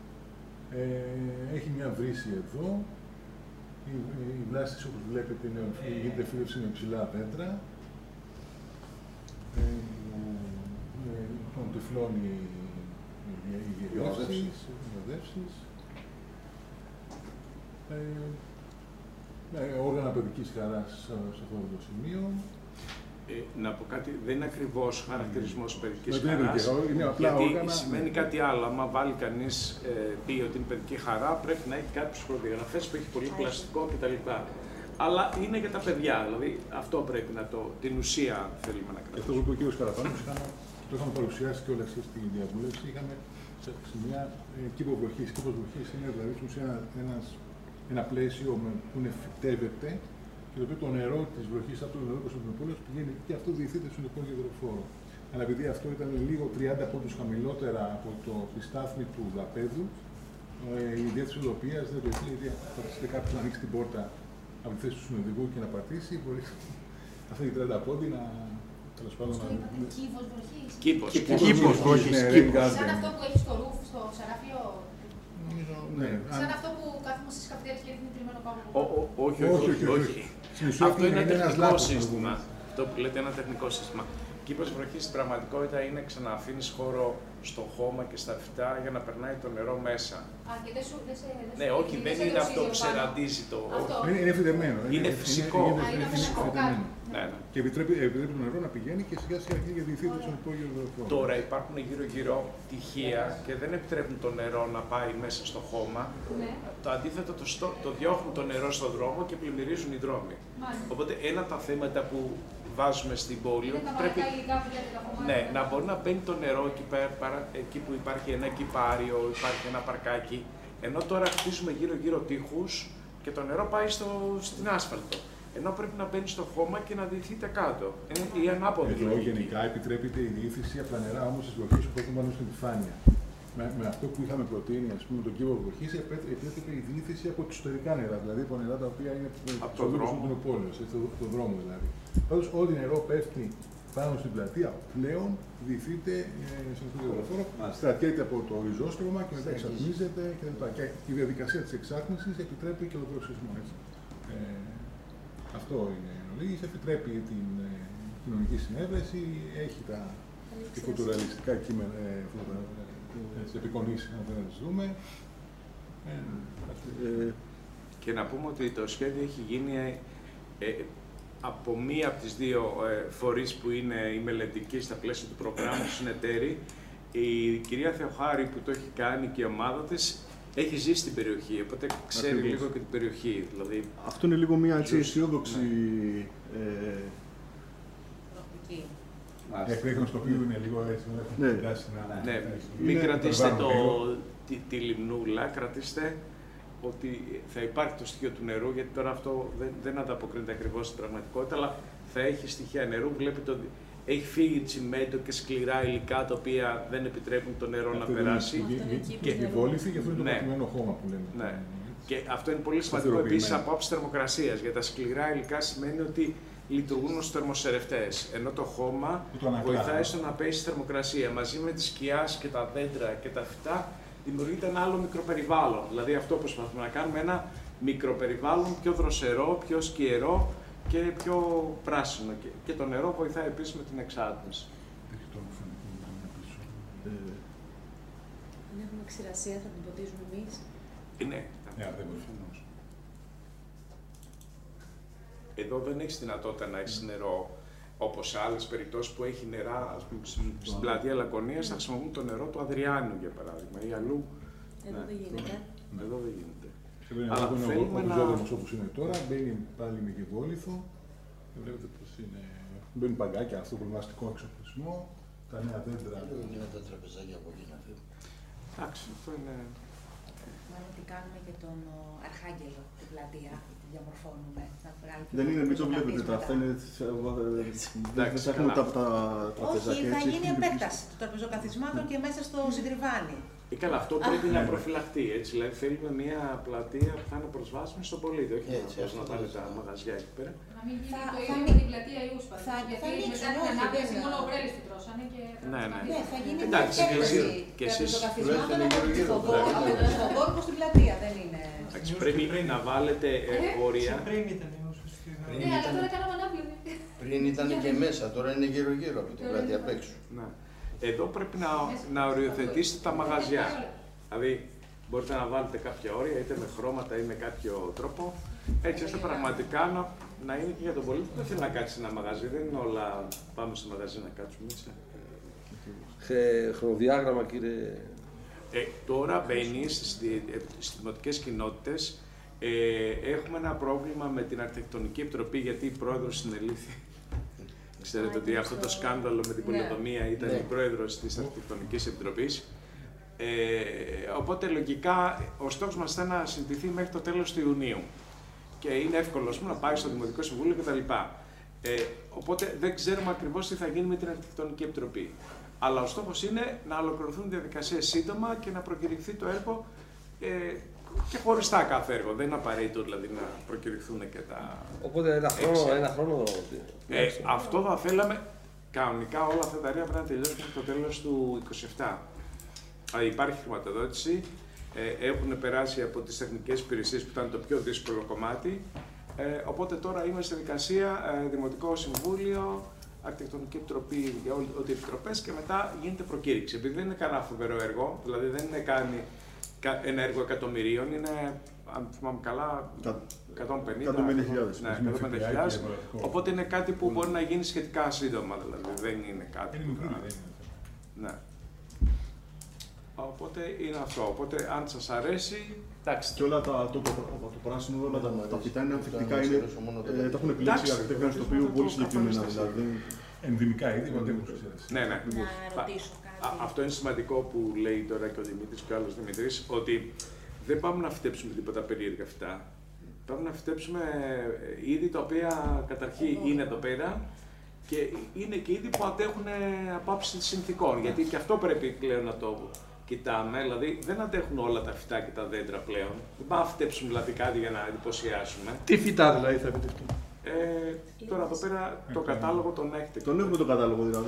Speaker 10: Έχει μια βρύση εδώ. Η βλάση, όπως βλέπετε, γίνεται φύλευση με ψηλά δέντρα. Τον τυφλώνει οι διαδεύσεις. Όργανα παιδικής χαράς σε αυτό το σημείο.
Speaker 4: Να πω κάτι, δεν είναι ακριβώς χαρακτηρισμός παιδικής χαράς,
Speaker 10: γιατί
Speaker 4: σημαίνει κάτι άλλο. Άμα βάλει κανείς πει ότι είναι παιδική χαρά, πρέπει να έχει κάποιες προδιαγραφές που έχει πολύ πλαστικό κτλ. Αλλά είναι για τα παιδιά, δηλαδή αυτό πρέπει να την ουσία θέλουμε να κρατήσουμε.
Speaker 10: Αυτό που είπε ο κ. Καραπάνος, το είχαμε παρουσιάσει και όλα στην διαβούλευση. Είχαμε σε μια κήπο βροχής. Κήπος βροχής είναι δηλαδή σε ένα πλαίσιο που φυτεύεται και το οποίο το νερό της βροχής από το νερό προς τον πόλο πηγαίνει και αυτό διηθείται στον υπόλοιπο υδροφόρο. Αλλά επειδή αυτό ήταν λίγο 30 πόντους χαμηλότερα από τη στάθμη του δαπέδου, η διεύθυνση οδοποιίας δεν το ήθελε, γιατί φανταστείτε κάποιος να ανοίξει την πόρτα από τη θέση του συνοδηγού και να πατήσει, μπορεί αυτά οι 30 πόντι να. Τέλος πάντων να.
Speaker 2: Κύβος βροχής.
Speaker 4: Κύβος βροχής.
Speaker 2: Σαν αυτό που έχει στο ρούφ, στο σαράφιο.
Speaker 10: Ναι.
Speaker 2: Σαν αυτό που κάθομαι στις καφετέρειες και ρίχνει τριμμένο κάπου.
Speaker 4: Όχι. Αυτό είναι ένα τεχνικό σύστημα. Αυτό που λέτε ένα τεχνικό σύστημα. Κήπος βροχής στην πραγματικότητα είναι ξανααφήνεις χώρο στο χώμα και στα φυτά για να περνάει το νερό μέσα.
Speaker 2: Και δεν
Speaker 4: ναι, όχι, δεν είναι αυτό που σε ραντίζει το.
Speaker 10: Είναι φυτεμένο.
Speaker 4: Είναι φυσικό.
Speaker 2: Είναι φυσικό.
Speaker 4: Ναι.
Speaker 10: Και επιτρέπει το νερό να πηγαίνει και σιγά σιγά αρχίζει για διηθείται στον υπόγειο υδροφόρο.
Speaker 4: Τώρα υπάρχουν γύρω-γύρω τυχεία και δεν επιτρέπουν το νερό να πάει μέσα στο χώμα.
Speaker 2: Ναι.
Speaker 4: Το αντίθετο το διώχνουν το νερό στον δρόμο και πλημμυρίζουν οι δρόμοι.
Speaker 2: Μάλιστα.
Speaker 4: Οπότε ένα από τα θέματα που βάζουμε στην πόλη πρέπει να μπορεί να μπαίνει το νερό εκεί που υπάρχει ένα κυπάριο, υπάρχει ένα παρκάκι. Ενώ τώρα χτίζουμε γύρω-γύρω τείχους και το νερό πάει στην άσφαλτο. Ενώ πρέπει να μπαίνει στο χώμα και να διηθείται κάτω. Είναι η ανάποδη.
Speaker 10: Εδώ γενικά επιτρέπεται η διήθηση από τα νερά όμως της βροχής που έχουν πάνω στην επιφάνεια. Με αυτό που είχαμε προτείνει, ας πούμε, τον κύβο βροχής, επιτρέπεται η διήθηση από τα εσωτερικά νερά, δηλαδή από νερά τα οποία είναι
Speaker 4: από το δρόμο.
Speaker 10: Το δρόμο δηλαδή. Πάντως, ό,τι νερό πέφτει πάνω στην πλατεία πλέον διηθείται στον υδροφόρο, κρατιέται από το ριζόστρωμα και μετά εξατμίζεται κλπ. Και η διαδικασία της εξάτμισης επιτρέπει και το προξισμό. Αυτό είναι η ολίγηση, επιτρέπει την κοινωνική συνέβρεση, έχει τα φωτορεαλιστικά κείμενα, τις επικονίσεις, αν δεν τις δούμε.
Speaker 4: Και να πούμε ότι το σχέδιο έχει γίνει από μία από τις δύο φορείς που είναι η μελλοντική στα πλαίσια του προγράμματος είναι εταίροι. Η κυρία Θεοχάρη που το έχει κάνει και η ομάδα της έχει ζήσει στην περιοχή, οπότε ξέρει λίγο και την περιοχή. Δηλαδή,
Speaker 9: αυτό είναι λίγο μια αισιόδοξη
Speaker 10: εκρήχνος το οποίο είναι λίγο έτσι.
Speaker 4: Ναι, μην κρατήσετε τη λιμνούλα, κρατήστε ότι θα υπάρχει το στοιχείο του νερού, γιατί τώρα αυτό δεν ανταποκρίνεται ακριβώς στην πραγματικότητα, αλλά θα έχει στοιχεία νερού. Βλέπετε ότι έχει φύγει τσιμέντο και σκληρά υλικά τα οποία δεν επιτρέπουν το νερό να περάσει.
Speaker 10: Και επιβόληθη, γι' αυτό είναι το πατημένο χώμα που λέμε.
Speaker 4: Ναι. Και αυτό είναι πολύ σημαντικό επίσης από άψη θερμοκρασίας. Για τα σκληρά υλικά σημαίνει ότι λειτουργούν ως θερμοσερευτές. Ενώ το χώμα βοηθάει στο να πέσει θερμοκρασία. Μαζί με τη σκιά και τα δέντρα και τα φυτά δημιουργείται ένα άλλο μικροπεριβάλλον. Δηλαδή αυτό που προσπαθούμε να κάνουμε, ένα μικροπεριβάλλον πιο δροσερό, πιο σκιερό και πιο πράσινο. Και το νερό βοηθάει επίσης με την εξάτμιση.
Speaker 6: Αν έχουμε ξηρασία θα την ποτίζουμε εμείς.
Speaker 4: Ναι. Εδώ δεν έχεις δυνατότητα να έχεις νερό όπως σε άλλες περιπτώσεις που έχει νερά. Ας πούμε, στην πλατεία Λακωνίας θα χρησιμοποιούν το νερό του Αδριάνου για παράδειγμα ή αλλού.
Speaker 6: Εδώ δεν γίνεται.
Speaker 4: Εδώ δεν γίνεται.
Speaker 10: Αλλά θέλουμε να... Ο ζώδρομος όπως είναι τώρα μπαίνει πάλι με γεβόλιθο. Βλέπετε πως είναι... Μπαίνουν παγκάκια, αυτό το προγνωστικό εξοπλισμό, τα νέα δέντρα.
Speaker 3: Δεν είναι τα τραπεζάκια από εκεί να φύγουν.
Speaker 4: Εντάξει, αυτό είναι...
Speaker 2: Μάλλον τι κάνουμε και τον Αρχάγγελο, την πλατεία, τη διαμορφώνουμε.
Speaker 9: Δεν είναι, μην το βλέπετε τα αυτά, είναι... Δεν θα έχουμε τα τραπεζάκια.
Speaker 2: Όχι, θα γίνει επέκταση των τραπεζοκαθισμάτων και μέσα στο Συντριβάνι.
Speaker 4: Καλά, αυτό πρέπει να προφυλαχτεί, έτσι, δηλαδή θέλουμε μια πλατεία που θα είναι προσβάσιμη στον πολίτη, όχι να πάνε τα μαγαζιά εκεί πέρα.
Speaker 11: Να μην γίνει το ίδιο με την πλατεία Ιούσπα, γιατί μετά την ανάπτυξη μόνο ο Βρέλης την τρώσανε και...
Speaker 4: Ναι,
Speaker 2: θα γίνει
Speaker 4: εντάξει,
Speaker 2: και εσείς από τον Στοκόλπο στην πλατεία, δεν είναι...
Speaker 4: Πρέπει να βάλετε όρια.
Speaker 11: Ναι, αλλά τώρα κάναμε ανάπλητη.
Speaker 3: Πριν ήταν και μέσα, τώρα είναι γύρω-γύρω από την πλατεία απ' έξω.
Speaker 4: Εδώ πρέπει να οριοθετήσετε τα μαγαζιά. Δηλαδή, μπορείτε να βάλετε κάποια όρια, είτε με χρώματα ή με κάποιο τρόπο, έτσι ώστε πραγματικά να είναι και για τον πολίτη. Δεν θέλει να κάτσει ένα μαγαζί, δεν είναι όλα πάμε στο μαγαζί να κάτσουμε έτσι.
Speaker 5: Χρονοδιάγραμμα, κύριε.
Speaker 4: Τώρα μπαίνει στις δημοτικές κοινότητες. Έχουμε ένα πρόβλημα με την Αρχιτεκτονική Επιτροπή, γιατί η πρόεδρος συνελήφθη. Ξέρετε ότι αυτό το σκάνδαλο με την πολεοδομία ήταν η πρόεδρος της Αρχιτεκτονικής Επιτροπής. Οπότε λογικά ο στόχος μας ήταν να συντηθεί μέχρι το τέλος του Ιουνίου. Και είναι εύκολο να πάει στο Δημοτικό Συμβούλιο κτλ. Οπότε δεν ξέρουμε ακριβώς τι θα γίνει με την Αρχιτεκτονική Επιτροπή. Αλλά ο στόχος είναι να ολοκληρωθούν διαδικασίες σύντομα και να προκηρυχθεί το έργο και χωριστά κάθε έργο. Δεν είναι απαραίτητο δηλαδή να προκηρυχθούν και τα.
Speaker 5: Οπότε ένα χρόνο.
Speaker 4: Αυτό θα θέλαμε. Κανονικά όλα αυτά τα έργα πρέπει να τελειώσουν μέχρι το τέλος του 2027. Υπάρχει χρηματοδότηση. Έχουν περάσει από τις τεχνικές υπηρεσίες που ήταν το πιο δύσκολο κομμάτι. Οπότε τώρα είμαστε στη δικασία Δημοτικό Συμβούλιο, Αρχιτεκτονική Επιτροπή για ό,τι επιτροπές και μετά γίνεται προκήρυξη. Επειδή δεν είναι κανένα φοβερό έργο, δηλαδή δεν είναι ένα έργο εκατομμυρίων, είναι, αν θυμάμαι καλά, 150.000. Οπότε είναι κάτι που μπορεί να γίνει σχετικά σύντομα, δηλαδή δεν είναι κάτι. Ναι. Οπότε είναι αυτό. Οπότε αν σας αρέσει.
Speaker 9: Εντάξει. Και όλα το πράσινο, όλα τα φυτά είναι ανθεκτικά. Τα έχουν επιλέξει αρχιτέκτονες στο οποίο πολύ συγκεκριμένα.
Speaker 10: Ενδυμικά ήδη,
Speaker 4: ναι. Να
Speaker 2: ρωτήσω κάτι.
Speaker 4: Αυτό είναι σημαντικό που λέει τώρα και ο Δημήτρης και ο άλλος Δημήτρης, ότι δεν πάμε να φυτέψουμε τίποτα περίεργα φυτά. Πάμε να φυτέψουμε είδη τα οποία καταρχήν είναι εδώ πέρα και είναι και είδη που αντέχουν από άψη συνθηκών. Γιατί και αυτό πρέπει πλέον να το κοιτάμε. Δηλαδή δεν αντέχουν όλα τα φυτά και τα δέντρα πλέον. Δεν πάμε να φυτέψουμε δηλαδή κάτι για να εντυπωσιάσουμε.
Speaker 8: Τι φυτά δηλαδή θα επιτευχθούν?
Speaker 4: Τώρα εδώ πέρα το κατάλογο τον έχετε.
Speaker 9: Τον έχουμε το κατάλογο δηλαδή.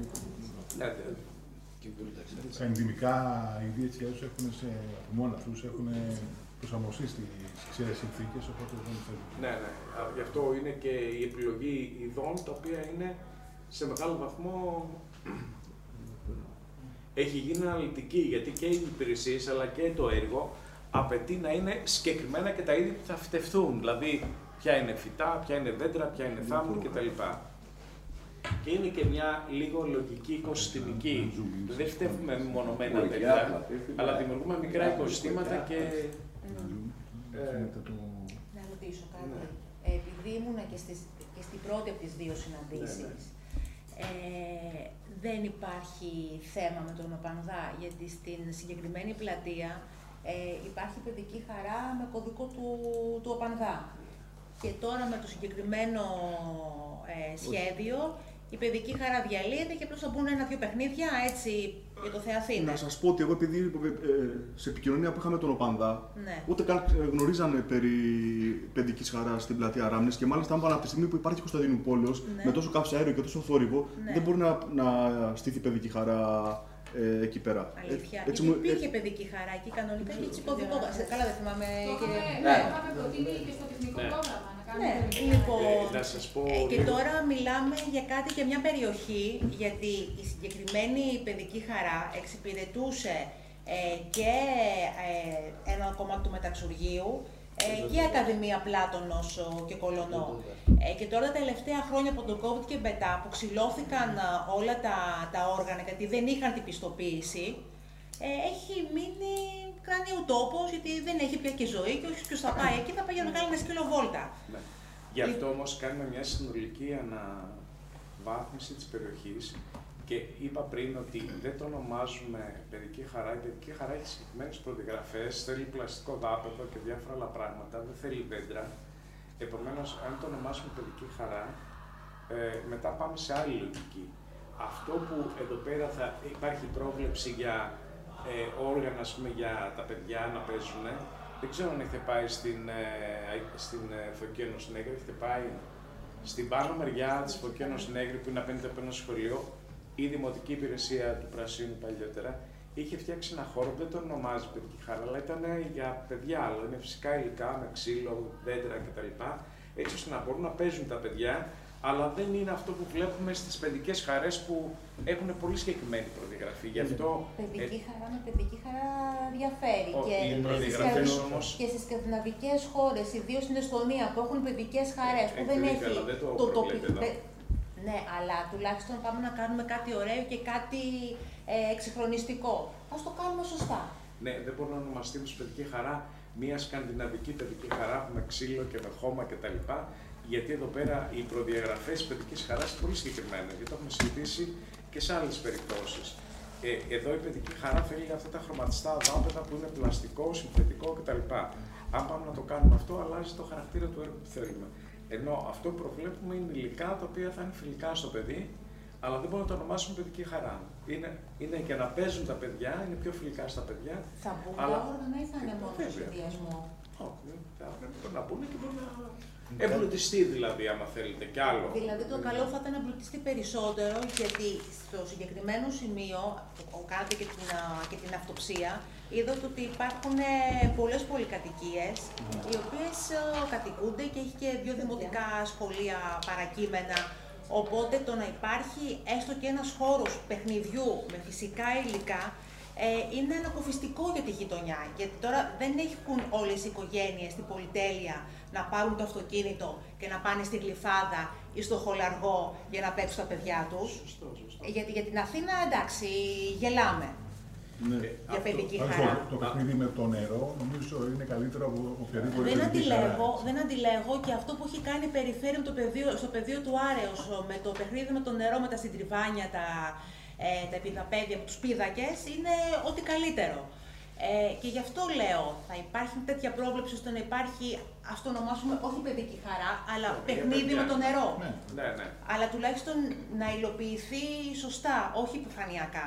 Speaker 10: Τα ενδυμικά είδη έτσι έχουν από μόνα τους έχουν προσαρμοστεί στις ξένες συνθήκες, οπότε δεν θέλουν.
Speaker 4: Ναι. Γι' αυτό είναι και η επιλογή ειδών, τα οποία είναι σε μεγάλο βαθμό έχει γίνει αναλυτική, γιατί και οι υπηρεσίες αλλά και το έργο απαιτεί να είναι συγκεκριμένα και τα είδη που θα φυτευτούν. Δηλαδή, ποια είναι φυτά, ποια είναι δέντρα, ποια είναι θάμνη κτλ. Και είναι και μια λίγο λογική οικοσυστημική. Δεν φυτεύουμε μονομένα δέντρα, αλλά δημιουργούμε μικρά οικοσυστήματα και.
Speaker 2: Να ρωτήσω κάτι. Επειδή ήμουνα και στην πρώτη από τις δύο συναντήσεις, δεν υπάρχει θέμα με τον Οπανδά, γιατί στην συγκεκριμένη πλατεία υπάρχει παιδική χαρά με κωδικό του Οπανδά. Και τώρα με το συγκεκριμένο σχέδιο, η παιδική χαρά διαλύεται και απλώς θα μπουν ένα-δύο παιχνίδια έτσι για το Θεαθήνα.
Speaker 9: Να σας πω ότι εγώ, επειδή σε επικοινωνία που είχαμε τον Οπανδά,
Speaker 2: ναι,
Speaker 9: ούτε καν γνωρίζανε περί παιδικής χαράς στην πλατεία Ράμνης και μάλιστα αν από τη στιγμή που υπάρχει Κωνσταντινούπολεως, ναι, με τόσο καυσαέριο και τόσο θόρυβο, ναι, δεν μπορεί να στήθει παιδική χαρά εκεί πέρα.
Speaker 2: Αλήθεια. Γιατί υπήρχε παιδική χαρά εκεί κανονικά και έτσι υποδικό. Καλά, δεν θυμάμαι.
Speaker 11: Ναι, είχαμε προτείνει και στο τεχνικό πρόγραμμα.
Speaker 2: Ναι, λοιπόν, και τώρα μιλάμε για κάτι και μια περιοχή, γιατί η συγκεκριμένη παιδική χαρά εξυπηρετούσε και ένα κομμάτι του μεταξουργείου και Ακαδημία Πλάτωνος και Κολωνό. Και τώρα τα τελευταία χρόνια από τον COVID και μετά που ξυλώθηκαν όλα τα όργανα γιατί δεν είχαν την πιστοποίηση, έχει μείνει κράνιο τόπος, γιατί δεν έχει πια και ζωή και όχι ποιος θα πάει εκεί, θα πάει για να κάνει μια σκυλοβόλτα.
Speaker 4: Ναι. Γι' αυτό όμως κάνουμε μια συνολική αναβάθμιση της περιοχής και είπα πριν ότι δεν το ονομάζουμε παιδική χαρά, γιατί η παιδική χαρά έχει συγκεκριμένες προδιαγραφές, θέλει πλαστικό δάπεδο και διάφορα άλλα πράγματα, δεν θέλει δέντρα. Επομένως, αν το ονομάσουμε παιδική χαρά, μετά πάμε σε άλλη λογική. Αυτό που εδώ πέρα θα υπάρχει πρόβλεψη για όργανα, ας πούμε, για τα παιδιά να παίζουν. Δεν ξέρω αν έχετε πάει στην Φωκίωνος Νέγρη, έχετε πάει στην πάνω μεριά της Φωκίωνος Νέγρη που είναι απέναντι από ένα σχολείο, η Δημοτική Υπηρεσία του Πρασίνου παλιότερα, είχε φτιάξει ένα χώρο που δεν τον ονομάζει παιδική χαρά, αλλά ήταν για παιδιά, αλλά είναι φυσικά υλικά με ξύλο, δέντρα κτλ. Έτσι ώστε να μπορούν να παίζουν τα παιδιά, αλλά δεν είναι αυτό που βλέπουμε στις παιδικές χαρές που έχουν πολύ συγκεκριμένη προδιαγραφή. Γι' αυτό.
Speaker 2: Παιδική χαρά με παιδική χαρά διαφέρει. Και στις σκανδιναβικές χώρες, ιδίως στην Εστονία, που έχουν παιδικές χαρές, που δεν έχει το τοπικό. Ναι, αλλά τουλάχιστον πάμε να κάνουμε κάτι ωραίο και κάτι εξυγχρονιστικό. Ας το κάνουμε σωστά.
Speaker 4: Ναι, δεν μπορούμε να ονομαστούμε ως παιδική χαρά μια σκανδιναβική παιδική χαρά με ξύλο και με χώμα κτλ. Γιατί εδώ πέρα οι προδιαγραφές της παιδικής χαράς είναι πολύ συγκεκριμένες, γιατί το έχουμε συζητήσει και σε άλλες περιπτώσεις. Εδώ η παιδική χαρά θέλει αυτά τα χρωματιστά δάπεδα που είναι πλαστικό, συνθετικό κτλ. Αν πάμε να το κάνουμε αυτό, αλλάζει το χαρακτήρα του έργου που θέλουμε. Ενώ αυτό που προβλέπουμε είναι υλικά τα οποία θα είναι φιλικά στο παιδί, αλλά δεν μπορούμε να το ονομάσουμε παιδική χαρά. Είναι για να παίζουν τα παιδιά, είναι πιο φιλικά στα παιδιά.
Speaker 2: Θα μπουν τα όργανα ή θα είναι μόνο στο σχεδιασμό?
Speaker 4: Όχι, θα πρέπει να μπουν και μπορεί να εμπλουτιστεί δηλαδή, άμα θέλετε, κι άλλο.
Speaker 2: Δηλαδή το καλό θα ήταν να εμπλουτιστεί περισσότερο, γιατί στο συγκεκριμένο σημείο, κάνετε και την αυτοψία, είδατε ότι υπάρχουν πολλές πολυκατοικίες, οι οποίες κατοικούνται και έχει και 2 δημοτικά σχολεία παρακείμενα. Οπότε το να υπάρχει έστω και ένας χώρος παιχνιδιού με φυσικά υλικά είναι ανακοφιστικό για τη γειτονιά. Γιατί τώρα δεν έχουν όλες οι οικογένειες στην πολυτέλεια να πάρουν το αυτοκίνητο και να πάνε στη Γλυφάδα ή στο Χολαργό για να παίξουν τα παιδιά τους. Γιατί για την Αθήνα, εντάξει, γελάμε.
Speaker 10: Ναι.
Speaker 2: Για παιδική χαρά.
Speaker 10: Το παιχνίδι με το νερό νομίζω είναι καλύτερο από οποιαδήποτε
Speaker 2: Δεν αντιλέγω και αυτό που έχει κάνει η περιφέρεια στο πεδίο του Άρεως με το παιχνίδι με το νερό, με τα συντριβάνια, τα επιδαπέδια, τους πίδακες, είναι ό,τι καλύτερο. Και γι' αυτό λέω, θα υπάρχει τέτοια πρόβλεψη ώστε να υπάρχει, ας το ονομάσουμε, όχι παιδική χαρά, αλλά παιχνίδι με το νερό.
Speaker 4: Ναι.
Speaker 2: Αλλά τουλάχιστον να υλοποιηθεί σωστά, όχι επιφανειακά.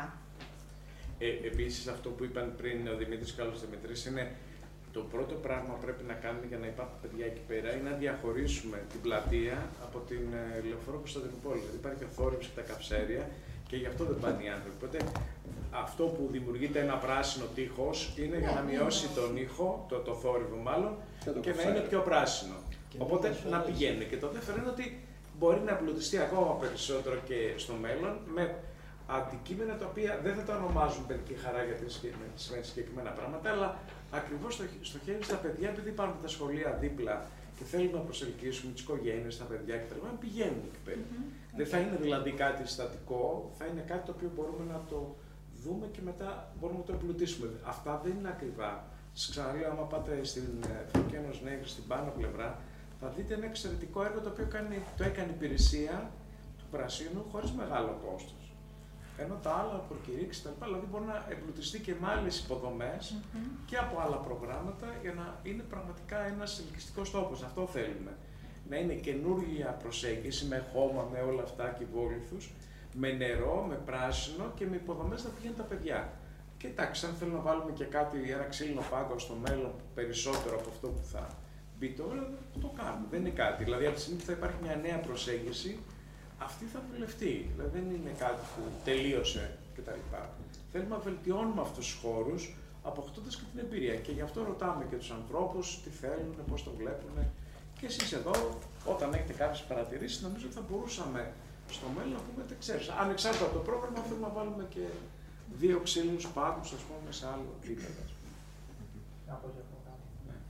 Speaker 4: Επίσης, αυτό που είπαν πριν ο Δημήτρης και ο Δημήτρης είναι το πρώτο πράγμα που πρέπει να κάνουμε για να υπάρχουν παιδιά εκεί πέρα είναι να διαχωρίσουμε την πλατεία από την Λεωφόρο Κωνσταντινούπολη. Δηλαδή υπάρχει ο θόρυβος και τα καυσαέρια και γι' αυτό δεν πάνε οι άνθρωποι. Οπότε αυτό που δημιουργείται ένα πράσινο τείχος είναι για να μειώσει τον ήχο, το θόρυβο μάλλον, και να είναι πιο πράσινο. Οπότε να πηγαίνει. Και το δεύτερο είναι ότι μπορεί να εμπλουτιστεί ακόμα περισσότερο και στο μέλλον με αντικείμενα τα οποία δεν θα τα ονομάζουν παιδική χαρά γιατί σημαίνει συγκεκριμένα πράγματα, αλλά ακριβώς στο χέρι στα παιδιά, επειδή υπάρχουν τα σχολεία δίπλα και θέλουμε να προσελκύσουμε τις οικογένειες, τα παιδιά κτλ. Να πηγαίνουν εκεί πέρα. Δεν θα είναι δηλαδή κάτι στατικό, θα είναι κάτι το οποίο μπορούμε να το δούμε και μετά μπορούμε να το εμπλουτίσουμε. Αυτά δεν είναι ακριβά. Σας ξαναλέω, άμα πάτε στην Εθνική Ένωση Νέγρη, στην πάνω πλευρά, θα δείτε ένα εξαιρετικό έργο το οποίο το έκανε υπηρεσία του πρασίνου χωρίς μεγάλο κόστος. Ενώ τα άλλα, προκηρύξεις κτλ. Δηλαδή μπορεί να εμπλουτιστεί και με άλλες υποδομές και από άλλα προγράμματα για να είναι πραγματικά ένας ελκυστικός τόπος. Αυτό θέλουμε. Να είναι καινούργια προσέγγιση με χώμα, με όλα αυτά και βόλυθους, με νερό, με πράσινο και με υποδομές να πηγαίνουν τα παιδιά. Και εντάξει, αν θέλουμε να βάλουμε και κάτι, ένα ξύλινο πάγκο στο μέλλον περισσότερο από αυτό που θα μπει τώρα, το κάνουμε. Δεν είναι κάτι. Δηλαδή, από τη στιγμή που θα υπάρχει μια νέα προσέγγιση, αυτή θα βουλευτεί. Δηλαδή, δεν είναι κάτι που τελείωσε κτλ. Θέλουμε να βελτιώνουμε αυτούς τους χώρους, αποκτώντας και την εμπειρία. Και γι' αυτό ρωτάμε και τους ανθρώπους τι θέλουν, πώς το βλέπουν. Και εσείς εδώ, όταν έχετε κάποιες παρατηρήσεις, νομίζω ότι θα μπορούσαμε στο μέλλον να πούμε, δεν ξέρεις, ανεξάρτητα από το πρόγραμμα, θέλουμε να βάλουμε και 2 ξύλινους πάγκους, ας πούμε, σε άλλο επίπεδο.
Speaker 7: Να πω και αυτό κάτι.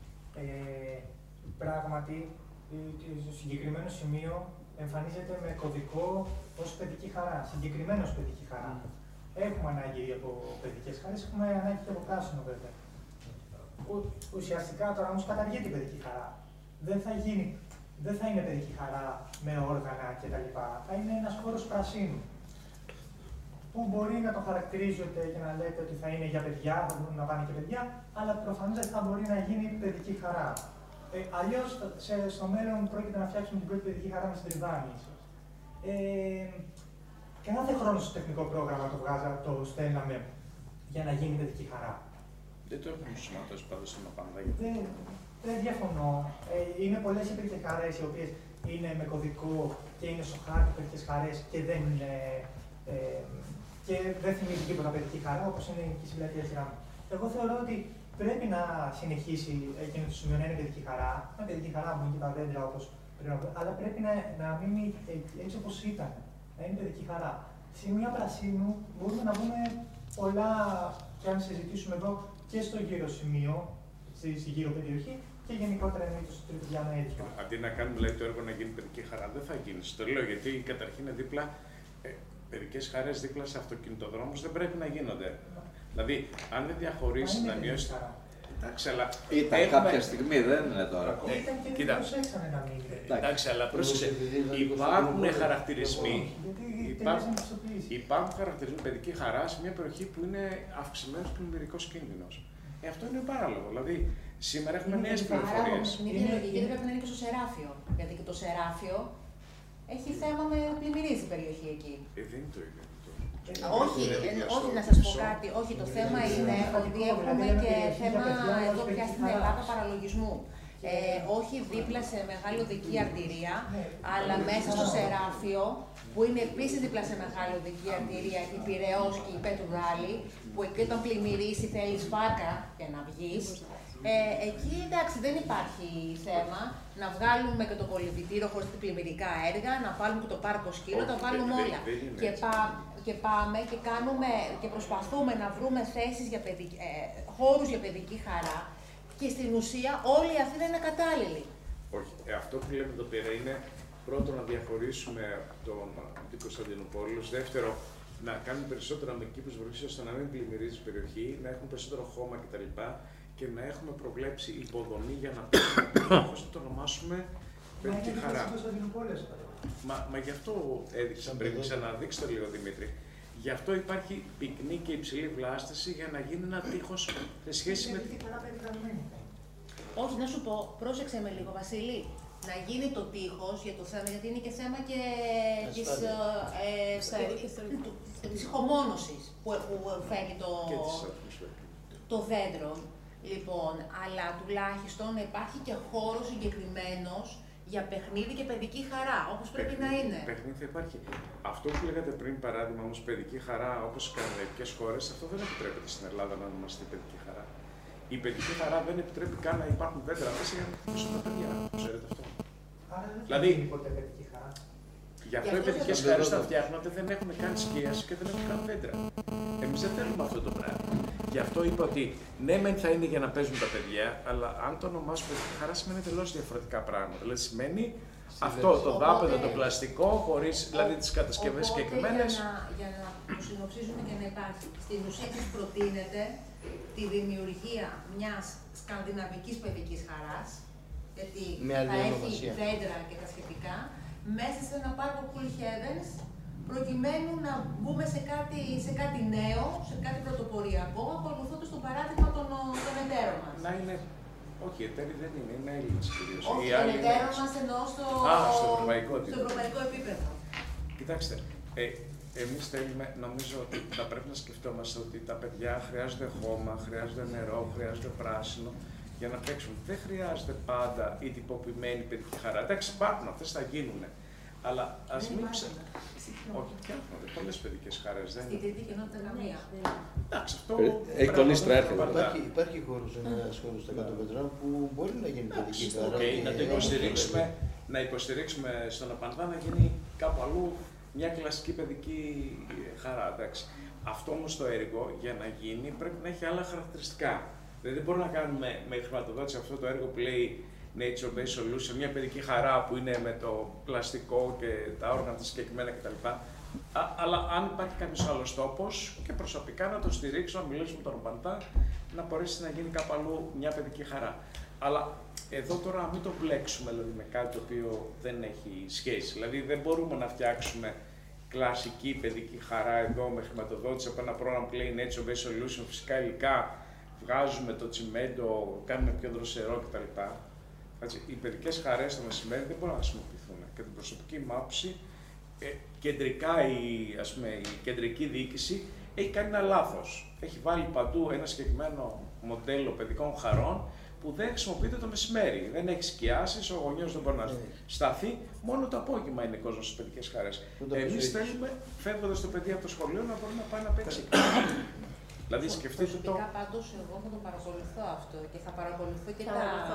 Speaker 7: Πράγματι, στο συγκεκριμένο σημείο εμφανίζεται με κωδικό ως παιδική χαρά, συγκεκριμένος παιδική χαρά. Έχουμε ανάγκη από παιδικές χαρές, έχουμε ανάγκη και από πράσινο βέβαια. Ουσιαστικά τώρα όμως καταργείται η παιδική χαρά. Δεν θα είναι παιδική χαρά με όργανα κτλ. Θα είναι ένας χώρος πρασίνου. Που μπορεί να το χαρακτηρίζετε και να λέτε ότι θα είναι για παιδιά, θα μπορούν να πάνε και παιδιά, αλλά προφανώς δεν θα μπορεί να γίνει παιδική χαρά. Αλλιώς στο μέλλον πρόκειται να φτιάξουμε την πρώτη παιδική χαρά με συντριβάνι, ίσως. Και κάθε χρόνο στο τεχνικό πρόγραμμα το στέλναμε για να γίνει παιδική χαρά.
Speaker 4: Δεν το έχουμε σωματώσει πάντως στην πάντα.
Speaker 7: Δεν διαφωνώ. Είναι πολλές οι παιδικές χαρές οι οποίες είναι με κωδικό και είναι στο χάρτη παιδικές χαρές και δεν θυμίζει τίποτα παιδική χαρά, όπως είναι και η συμπλατεία σειρά. Εγώ θεωρώ ότι πρέπει να συνεχίσει εκείνο το σημείο να είναι παιδική χαρά. Με παιδική χαρά που είναι και τα δέντρα όπως πριν, αλλά πρέπει να μείνει έτσι όπως ήταν. Να είναι παιδική χαρά. Σημεία πρασίνου μπορούμε να πούμε πολλά και αν συζητήσουμε εδώ και στο γύρο σημείο, στη γύρω περιοχή και γενικότερα εννοείται στο τρίτο διαμέρισμα.
Speaker 4: Αντί να κάνουμε δηλαδή, το έργο να γίνει παιδική χαρά, δεν θα γίνει. Στο λέω γιατί καταρχήν είναι δίπλα. Παιδικές χαρές δίπλα σε αυτοκινητοδρόμους δεν πρέπει να γίνονται. Δηλαδή, αν δεν διαχωρίσει να μειώσει. Εντάξει, αλλά.
Speaker 1: Ήταν κάποια στιγμή, δεν είναι τώρα.
Speaker 7: Κοίτα.
Speaker 4: Εντάξει, αλλά πρόσεξε. Υπάρχουν χαρακτηρισμοί. υπάρχουν χαρακτηρισμοί παιδική χαρά σε μια περιοχή που είναι αυξημένος πλημμυρικός κίνδυνος. Αυτό είναι παράλογο. Δηλαδή, σήμερα έχουμε νέες πληροφορίες.
Speaker 2: Την ίδια λογική δεν πρέπει να είναι και στο Σεράφιο. Γιατί και το Σεράφιο έχει θέμα με πλημμυρίζει η περιοχή εκεί.
Speaker 4: Δεν είναι το ίδιο.
Speaker 2: Όχι, να σας πω κάτι. Όχι, το θέμα είναι ότι έχουμε και θέμα εδώ πια στην Ελλάδα παραλογισμού. Όχι δίπλα σε μεγάλη οδική αρτηρία, αλλά μέσα στο Σεράφιο, που είναι επίσης δίπλα σε μεγάλη οδική αρτηρία, η Πειραιώς και η Πετρουγάλη, που εκεί όταν πλημμυρίσει θέλεις βάρκα για να βγεις. Εκεί εντάξει δεν υπάρχει θέμα να βγάλουμε και το κολυμβητήριο χωρίς πλημμυρικά έργα, να βάλουμε και το πάρκο σκύλο, τα βάλουμε όλα. Και πάμε και κάνουμε και προσπαθούμε να βρούμε θέσεις για χώρους για παιδική χαρά και στην ουσία όλη αυτή είναι κατάλληλη.
Speaker 4: Όχι, αυτό που λέμε εδώ πέρα είναι πρώτον να διαχωρίσουμε την Κωνσταντινούπολη, δεύτερο να κάνουμε περισσότερα με κήπους βροχής ώστε να μην πλημμυρίζει η περιοχή, να έχουμε περισσότερο χώμα κτλ. Και να έχουμε προβλέψει υποδομή για να πούμε πώς θα το ονομάσουμε παιδική χαρά. Μα γι' αυτό έδειξα πριν, ξαναδείξτε το λίγο Δημήτρη. Γι' αυτό υπάρχει πυκνή και υψηλή βλάστηση για να γίνει ένα τείχος σε σχέση με την.
Speaker 2: Όχι, να σου πω, πρόσεξε με λίγο Βασίλη, να γίνει το τείχος για το θέμα, γιατί είναι και θέμα και της ηχομόνωσης που φέρνει το δέντρο. Λοιπόν, αλλά τουλάχιστον να υπάρχει και χώρος συγκεκριμένος για παιχνίδι και παιδική χαρά, όπως πρέπει να είναι.
Speaker 4: Παιχνίδι θα υπάρχει. Αυτό που λέγατε πριν, παράδειγμα, όμως παιδική χαρά, όπως οι σκανδιναβικές χώρες, αυτό δεν επιτρέπεται στην Ελλάδα να ονομαστεί παιδική χαρά. Η παιδική χαρά δεν επιτρέπει καν να υπάρχουν δέντρα μέσα για να χτυπήσουν τα παιδιά. Ξέρετε αυτό.
Speaker 7: Άρα δεν
Speaker 4: δηλαδή,
Speaker 7: ποτέ παιδική χαρά.
Speaker 4: Γι' αυτό οι παιδικές χαρές τα φτιάχνονται, δεν έχουν καν σκίαση και δεν έχουν καν δέντρα. Εμείς δεν θέλουμε αυτό το πράγμα. Γι' αυτό είπα ότι ναι, μεν θα είναι για να παίζουν τα παιδιά, αλλά αν το ονομάσουμε παιδική χαρά σημαίνει τελώς διαφορετικά πράγματα. Δηλαδή σημαίνει αυτό το δάπεδο, το πλαστικό, χωρίς δηλαδή τις κατασκευές συγκεκριμένες.
Speaker 2: Για να το συνοψίζουμε και να υπάρχει. Στην ουσία της προτείνεται τη δημιουργία μιας σκανδιναβικής παιδικής χαράς, γιατί θα έχει δέντρα και τα σχετικά, μέσα σε ένα πάρκο Cool Heavens, προκειμένου να μπούμε σε κάτι νέο, σε κάτι πρωτοποριακό, ακολουθώντας το παράδειγμα των εταίρων μας.
Speaker 4: Να είναι. Όχι, εταίροι δεν είναι Έλληνες κυρίως.
Speaker 2: Όχι, των εταίρων μας εννοώ
Speaker 4: στο
Speaker 2: ευρωπαϊκό επίπεδο.
Speaker 4: Κοιτάξτε, εμείς θέλουμε, νομίζω ότι θα πρέπει να σκεφτόμαστε ότι τα παιδιά χρειάζονται χώμα, χρειάζονται νερό, χρειάζονται πράσινο για να παίξουν. Δεν χρειάζεται πάντα η τυποποιημένη παιδική χαρά. Εντάξει, υπάρχουν, αυτές θα γίνουν. Αλλά ας μην ξέρετε. Όχι, φτιάχνονται πολλές παιδικές χαρές.
Speaker 2: Στην τρίτη κοινότητα καμία.
Speaker 4: Εντάξει, αυτό.
Speaker 5: Έχει τον Ίστρα, έρχεται.
Speaker 3: Υπάρχει χώρος, ένας χώρος στα 100 πετρά που μπορεί να γίνει παιδική χαρά.
Speaker 4: Να το υποστηρίξουμε, να υποστηρίξουμε στον Απανδά να γίνει κάπου αλλού μια κλασική παιδική χαρά. Εντάξει. Αυτό όμως το έργο για να γίνει πρέπει να έχει άλλα χαρακτηριστικά. Δηλαδή δεν μπορούμε να κάνουμε με χρηματοδότηση αυτό το έργο που λέει Nature-Based Solution, μια παιδική χαρά που είναι με το πλαστικό και τα όργανα τα συγκεκριμένα κτλ. Αλλά αν υπάρχει κάποιος άλλος τόπος και προσωπικά να το στηρίξω, να μιλήσουμε με τον Παντά, να μπορέσει να γίνει κάπου αλλού μια παιδική χαρά. Αλλά εδώ τώρα μην το μπλέξουμε δηλαδή, με κάτι το οποίο δεν έχει σχέση. Δηλαδή δεν μπορούμε να φτιάξουμε κλασική παιδική χαρά εδώ με χρηματοδότηση από ένα πρόγραμμα που λέει Nature-Based Solution, φυσικά υλικά, βγάζουμε το τσιμέντο, κάνουμε πιο δροσερό κτλ. Οι παιδικές χαρές το μεσημέρι δεν μπορούν να χρησιμοποιηθούν. Και την προσωπική μου άποψη, κεντρικά η κεντρική διοίκηση έχει κάνει ένα λάθος. Έχει βάλει παντού ένα συγκεκριμένο μοντέλο παιδικών χαρών που δεν χρησιμοποιείται το μεσημέρι. Δεν έχει σκιάσεις, ο γονιός δεν μπορεί να σταθεί. Μόνο το απόγευμα είναι κόσμος στις παιδικές χαρές. Εμείς θέλουμε, φεύγοντας το παιδί από το σχολείο, να μπορεί να πάει να παίξει. Δηλαδή, σκεφτείτε το.
Speaker 2: Πάντως, εγώ θα το παρακολουθώ αυτό και θα παρακολουθώ και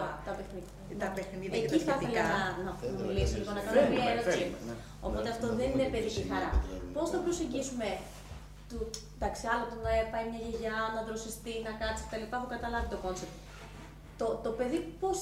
Speaker 2: τα παιχνίδια και
Speaker 6: τα σχετικά. Εκεί θα ήθελα να μιλήσω λίγο, να κάνω μια ερώτηση. Οπότε αυτό δεν είναι παιδική χαρά. Πώς θα προσεγγίσουμε εντάξει, άλλο το να πάει μια γιαγιά, να δροσιστεί, να κάτσει κτλ. Έχω καταλάβει το κόνσεπτ. Το παιδί πώς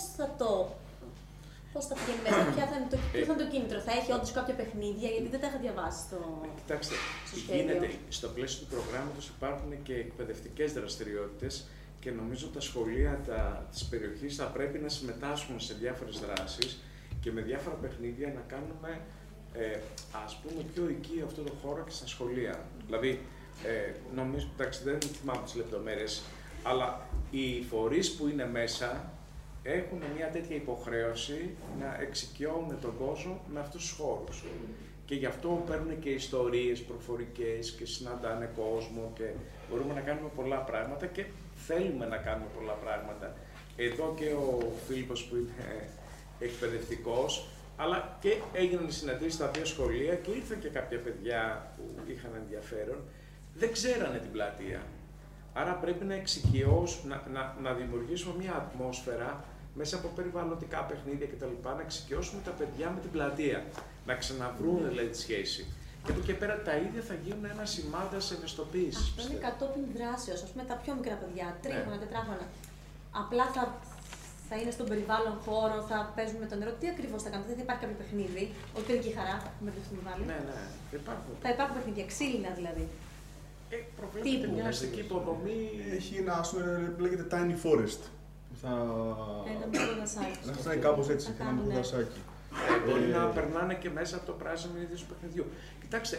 Speaker 6: θα πηγαίνει μέσα, ποιο θα είναι το κίνητρο, θα έχει όντως κάποια παιχνίδια, γιατί δεν τα είχα διαβάσει στο.
Speaker 4: Κοιτάξτε, στο πλαίσιο του προγράμματος υπάρχουν και εκπαιδευτικές δραστηριότητες και νομίζω τα σχολεία της περιοχής θα πρέπει να συμμετάσχουν σε διάφορες δράσεις και με διάφορα παιχνίδια να κάνουμε ας πούμε πιο οικείο αυτό το χώρο και στα σχολεία. Δηλαδή, νομίζω, εντάξει, δεν θυμάμαι τις λεπτομέρειες, αλλά οι φορείς που είναι μέσα έχουν μια τέτοια υποχρέωση να εξοικειώνουν τον κόσμο με αυτούς τους χώρους. Και γι' αυτό παίρνουν και ιστορίες προφορικές και συναντάνε κόσμο και μπορούμε να κάνουμε πολλά πράγματα και θέλουμε να κάνουμε πολλά πράγματα. Εδώ και ο Φίλιππος που είναι εκπαιδευτικός, αλλά και έγιναν συναντήσεις στα 2 σχολεία και ήρθαν και κάποια παιδιά που είχαν ενδιαφέρον, δεν ξέρανε την πλατεία. Άρα πρέπει να εξοικειώσουμε, να δημιουργήσουμε μια ατμόσφαιρα μέσα από περιβαλλοντικά παιχνίδια κτλ. Να εξοικειώσουμε τα παιδιά με την πλατεία. Να ξαναβρούν δηλαδή τη σχέση. Και από εκεί πέρα τα ίδια θα γίνουν ένα σημάδι ευαισθητοποίηση.
Speaker 6: Αυτό είναι κατόπιν δράσεως. Ας πούμε τα πιο μικρά παιδιά, 3χρονα, 4χρονα. Απλά θα είναι στον περιβάλλον χώρο, θα παίζουν με το νερό. Τι ακριβώς θα κάνουν, δεν θα υπάρχει κάποιο παιχνίδι. Όχι παιδική χαρά, με το βάλει.
Speaker 4: Ναι.
Speaker 6: Θα υπάρχουν παιχνίδια, ξύλινα δηλαδή.
Speaker 4: Προβλέπεται μια αστική υποδομή.
Speaker 9: Έχει ένα, ας πούμε, λέγεται Tiny Forest.
Speaker 6: Ένα μικρό δασάκι.
Speaker 9: Θα είναι κάπως έτσι, ένα μικρό δασάκι.
Speaker 4: Μπορεί να περνάνε και μέσα από το πράσινο είδος του παιχνιδιού. Κοιτάξτε,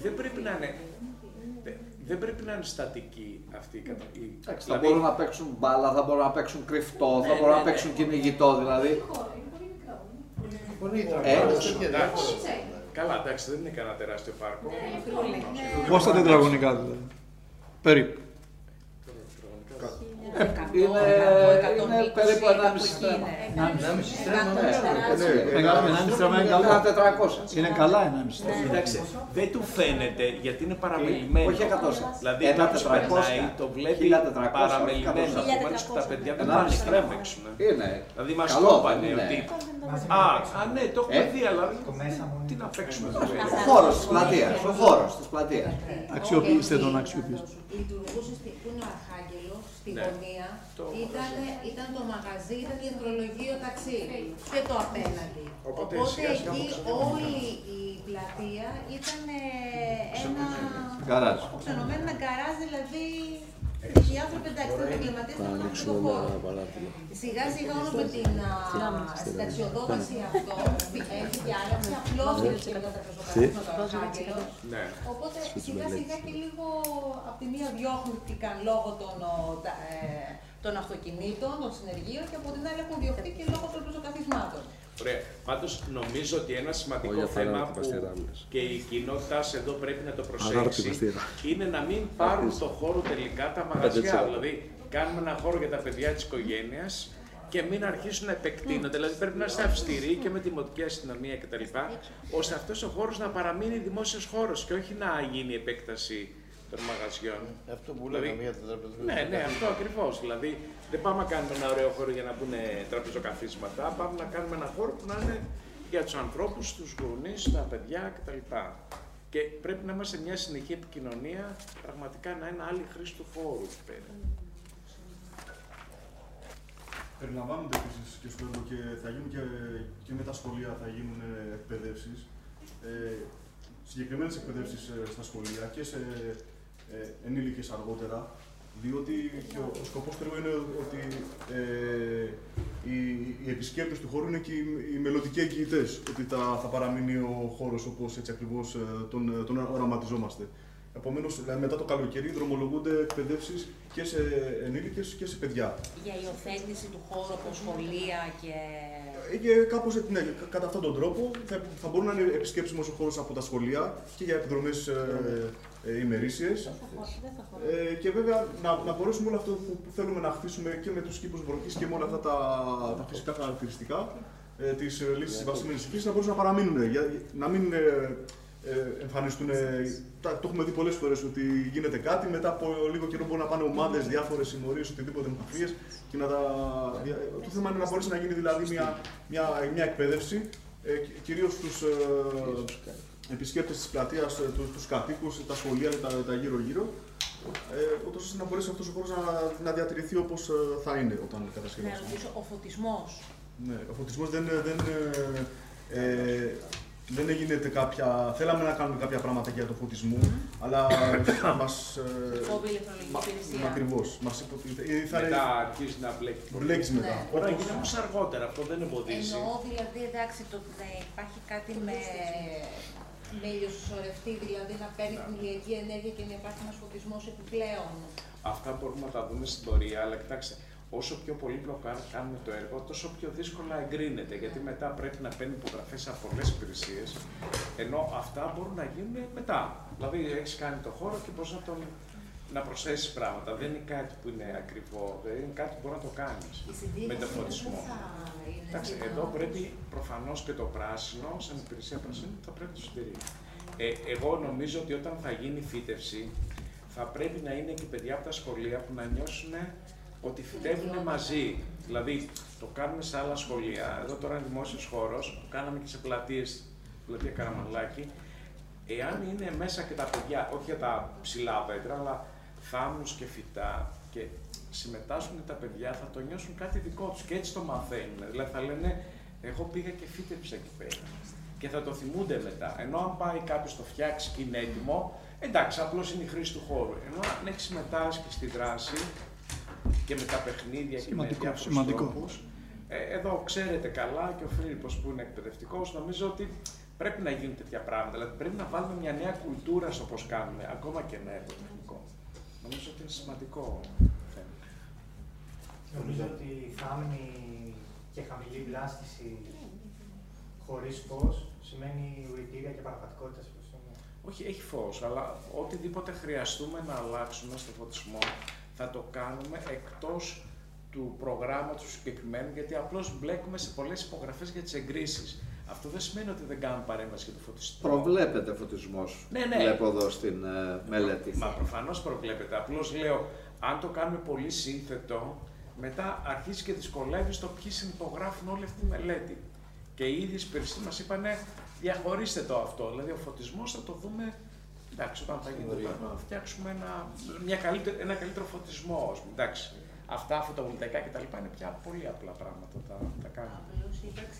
Speaker 4: δεν πρέπει να είναι στατική αυτή η κατάσταση.
Speaker 1: Θα μπορούν να παίξουν μπάλα, θα μπορούν να παίξουν κρυφτό, θα μπορούν να παίξουν κυνηγητό δηλαδή.
Speaker 4: Καλά, εντάξει, δεν είναι κανένα τεράστιο πάρκο.
Speaker 8: Πόσα τετραγωνικά δηλαδή, περίπου.
Speaker 1: Είναι περίπου 1,5 τρέμα. 1,5 τρέμα είναι καλά, 400.
Speaker 8: Είναι καλά 1,5 τρέμα.
Speaker 4: Κοιτάξτε, δεν του φαίνεται γιατί είναι παραμελημένο.
Speaker 1: Όχι 100.
Speaker 4: Δηλαδή κάποιος περνάει, το βλέπει παραμελημένο. Επομένως τα παιδιά δεν πάνε και να παίξουν. Δηλαδή μας το είπανε ότι ναι, το έχουμε δει, αλλά τι να παίξουμε εδώ.
Speaker 1: Ο χώρος της πλατείας, ο χώρος της πλατείας.
Speaker 8: Αξιοποιήστε τον, αξιοποιήστε.
Speaker 2: Λειτουργούσε που είναι ο Αρχάγγελος, στη γωνία, ήταν το μαγαζί, ήταν ηλεκτρολογείο ταξίδι και το απέναντι. Οπότε εκεί όλη η πλατεία ήταν ένα ξενωμένο, ένα γκαράζ, δηλαδή οι άνθρωποι εντάξει ήταν εγκληματίες να έχουν αυτό το χώρο. Σιγά σιγά όμως με την συνταξιοδότηση αυτό έχει και άλλαξε, απλώθηκε και μετά τα προσωπικά του Αρχάγγελος. Οπότε σιγά σιγά και λίγο από τη μία διώχνηκαν λόγω των αυτοκινήτων, των συνεργείων και από την άλλη έχουν διωχθεί και λόγω των πεζοκαθισμάτων.
Speaker 4: Ωραία. Πάντως νομίζω ότι ένα σημαντικό θέμα που και η κοινότητα εδώ πρέπει να το προσέξει είναι να μην πάρουν το χώρο τελικά τα μαγαζιά. Δηλαδή, κάνουμε ένα χώρο για τα παιδιά της οικογένειας και μην αρχίσουν να επεκτείνονται. Δηλαδή, πρέπει να είστε αυστηροί και με τη δημοτική αστυνομία κτλ. Ώστε αυτός ο χώρος να παραμείνει δημόσιος χώρος και όχι να γίνει επέκταση των μαγαζιών.
Speaker 3: Αυτό που λέγαμε για τα τραπεζοκαθίσματα.
Speaker 4: Ναι, αυτό ακριβώς. Δηλαδή, δεν πάμε να κάνουμε ένα ωραίο χώρο για να μπουν τραπεζοκαθίσματα. Πάμε να κάνουμε ένα χώρο που να είναι για τους ανθρώπους, τους γονείς, τα παιδιά κτλ. Και πρέπει να είμαστε σε μια συνεχή επικοινωνία, πραγματικά να είναι άλλη χρήση του χώρου.
Speaker 9: Περιλαμβάνονται επίσης και στο έργο και θα γίνουν και με τα σχολεία θα γίνουν εκπαιδεύσεις. Συγκεκριμένες εκπαιδεύσεις στα σχολεία και σε ενήλικες αργότερα, διότι και ο σκοπός του έργου είναι ότι οι επισκέπτες του χώρου είναι και οι μελλοντικοί εγγυητές, ότι θα παραμείνει ο χώρος όπως έτσι ακριβώς τον οραματιζόμαστε. Επομένως, μετά το καλοκαίρι δρομολογούνται εκπαιδεύσεις και σε ενήλικες και σε παιδιά.
Speaker 2: Για υιοθέτηση του χώρου από σχολεία και...
Speaker 9: Κάπως, ναι, κατά αυτόν τον τρόπο θα μπορούν να είναι επισκέψιμος ο χώρος από τα σχολεία και για επιδρομές ημερήσιες. Και βέβαια να μπορέσουμε όλο αυτό που θέλουμε να χτίσουμε και με τους κήπους βροχής και με όλα αυτά τα φυσικά χαρακτηριστικά της λύσης της βασισμένης φύσης να μπορούν να παραμείνουν. Να μην εμφανιστούν. Το έχουμε δει πολλές φορές ότι γίνεται κάτι, μετά από λίγο καιρό μπορούν να πάνε ομάδες, διάφορες συμμορίες, οτιδήποτε μαφίες. Το θέμα είναι να μπορέσει να γίνει δηλαδή μια εκπαίδευση, κυρίως στους επισκέπτες της πλατείας, τους κατοίκους, τα σχολεία, τα γύρω-γύρω, ούτως ώστε να μπορέσει αυτός ο χώρος να διατηρηθεί όπως θα είναι όταν κατασκευαστεί.
Speaker 2: Να ρωτήσω, ο φωτισμός.
Speaker 9: Ναι, ο φωτισμός δεν δεν έγινε κάποια. Θέλαμε να κάνουμε κάποια πράγματα για το φωτισμό, αλλά μας. Ακριβώς. Μας είπε ότι
Speaker 4: μετά αρχίζει να μπλέκει.
Speaker 9: μετά.
Speaker 4: Μπορεί να γίνει όμως αργότερα, αυτό δεν εμποδίζει.
Speaker 2: Εννοώ δηλαδή, εντάξει, το να υπάρχει κάτι με ηλιοσυσσωρευτή, δηλαδή να παίρνει την ηλιακή ενέργεια και να υπάρχει ένας φωτισμός επιπλέον.
Speaker 4: Αυτά μπορούμε να τα δούμε στην πορεία, αλλά κοιτάξτε, όσο πιο πολύπλοκο κάνουμε το έργο, τόσο πιο δύσκολα εγκρίνεται. Γιατί μετά πρέπει να παίρνει υπογραφές από πολλές υπηρεσίες, ενώ αυτά μπορούν να γίνουν μετά. Δηλαδή, έχεις κάνει το χώρο και μπορείς να προσθέσεις πράγματα. Δεν είναι κάτι που είναι ακριβό, δεν είναι κάτι που μπορεί να το κάνεις με το φωτισμό. Εντάξει, εδώ πρέπει προφανώς και το πράσινο, σαν υπηρεσία πρασίνου, θα πρέπει να το συντηρεί. Εγώ νομίζω ότι όταν θα γίνει φύτευση, θα πρέπει να είναι και παιδιά από τα σχολεία που να νιώσουν ότι φυτεύουν μαζί. Δηλαδή, το κάνουμε σε άλλα σχολεία. Εδώ τώρα είναι δημόσιος χώρος, το κάναμε και σε πλατείες, πλατεία Καραμανλάκη. Εάν είναι μέσα και τα παιδιά, όχι για τα ψηλά πέτρα, αλλά θάμνους και φυτά και συμμετάσχουν τα παιδιά, θα το νιώσουν κάτι δικό τους και έτσι το μαθαίνουν. Δηλαδή θα λένε, εγώ πήγα και φύτεψα εκεί πέρα. Και θα το θυμούνται μετά. Ενώ αν πάει κάποιος το φτιάξει και είναι έτοιμο, εντάξει, απλώς είναι η χρήση του χώρου. Ενώ αν έχει συμμετάσχει στη δράση και με τα παιχνίδια και με διάφορους τρόπους, εδώ ξέρετε καλά και ο Φίλιππος που είναι εκπαιδευτικός, νομίζω ότι πρέπει να γίνουν τέτοια πράγματα. Δηλαδή πρέπει να βάλουμε μια νέα κουλτούρα στο πώς κάνουμε, ακόμα και με εργοτεχνικό. Νομίζω ότι είναι σημαντικό θέμα.
Speaker 7: Νομίζω ότι θάμνη και χαμηλή βλάστηση χωρίς φως σημαίνει ουρητήρια και παραπατικότητα στο σημείο.
Speaker 4: Όχι, έχει φως, αλλά οτιδήποτε χρειαστούμε να αλλάξουμε στο φωτισμό θα το κάνουμε εκτός του προγράμματος συγκεκριμένου, γιατί απλώς μπλέκουμε σε πολλές υπογραφές για τις εγκρίσεις. Αυτό δεν σημαίνει ότι δεν κάνουμε παρέμβαση για το φωτισμό.
Speaker 1: Προβλέπεται φωτισμός.
Speaker 4: Ναι.
Speaker 1: Βλέπω εδώ στην μελέτη.
Speaker 4: Μα προφανώς προβλέπεται. Απλώς λέω, αν το κάνουμε πολύ σύνθετο, μετά αρχίζει και δυσκολεύει το ποιοι συνυπογράφουν όλη αυτή τη μελέτη. Και οι ίδιοι υπηρεσίες μας είπανε, διαχωρίστε το αυτό. Δηλαδή, ο φωτισμός θα το δούμε. Εντάξει, όταν θα γίνει να φτιάξουμε ένα καλύτερο φωτισμό. Εντάξει, αυτά φωτοβολταϊκά κτλ. Είναι πια πολύ απλά πράγματα. Τα κάνουμε.
Speaker 2: Απλώς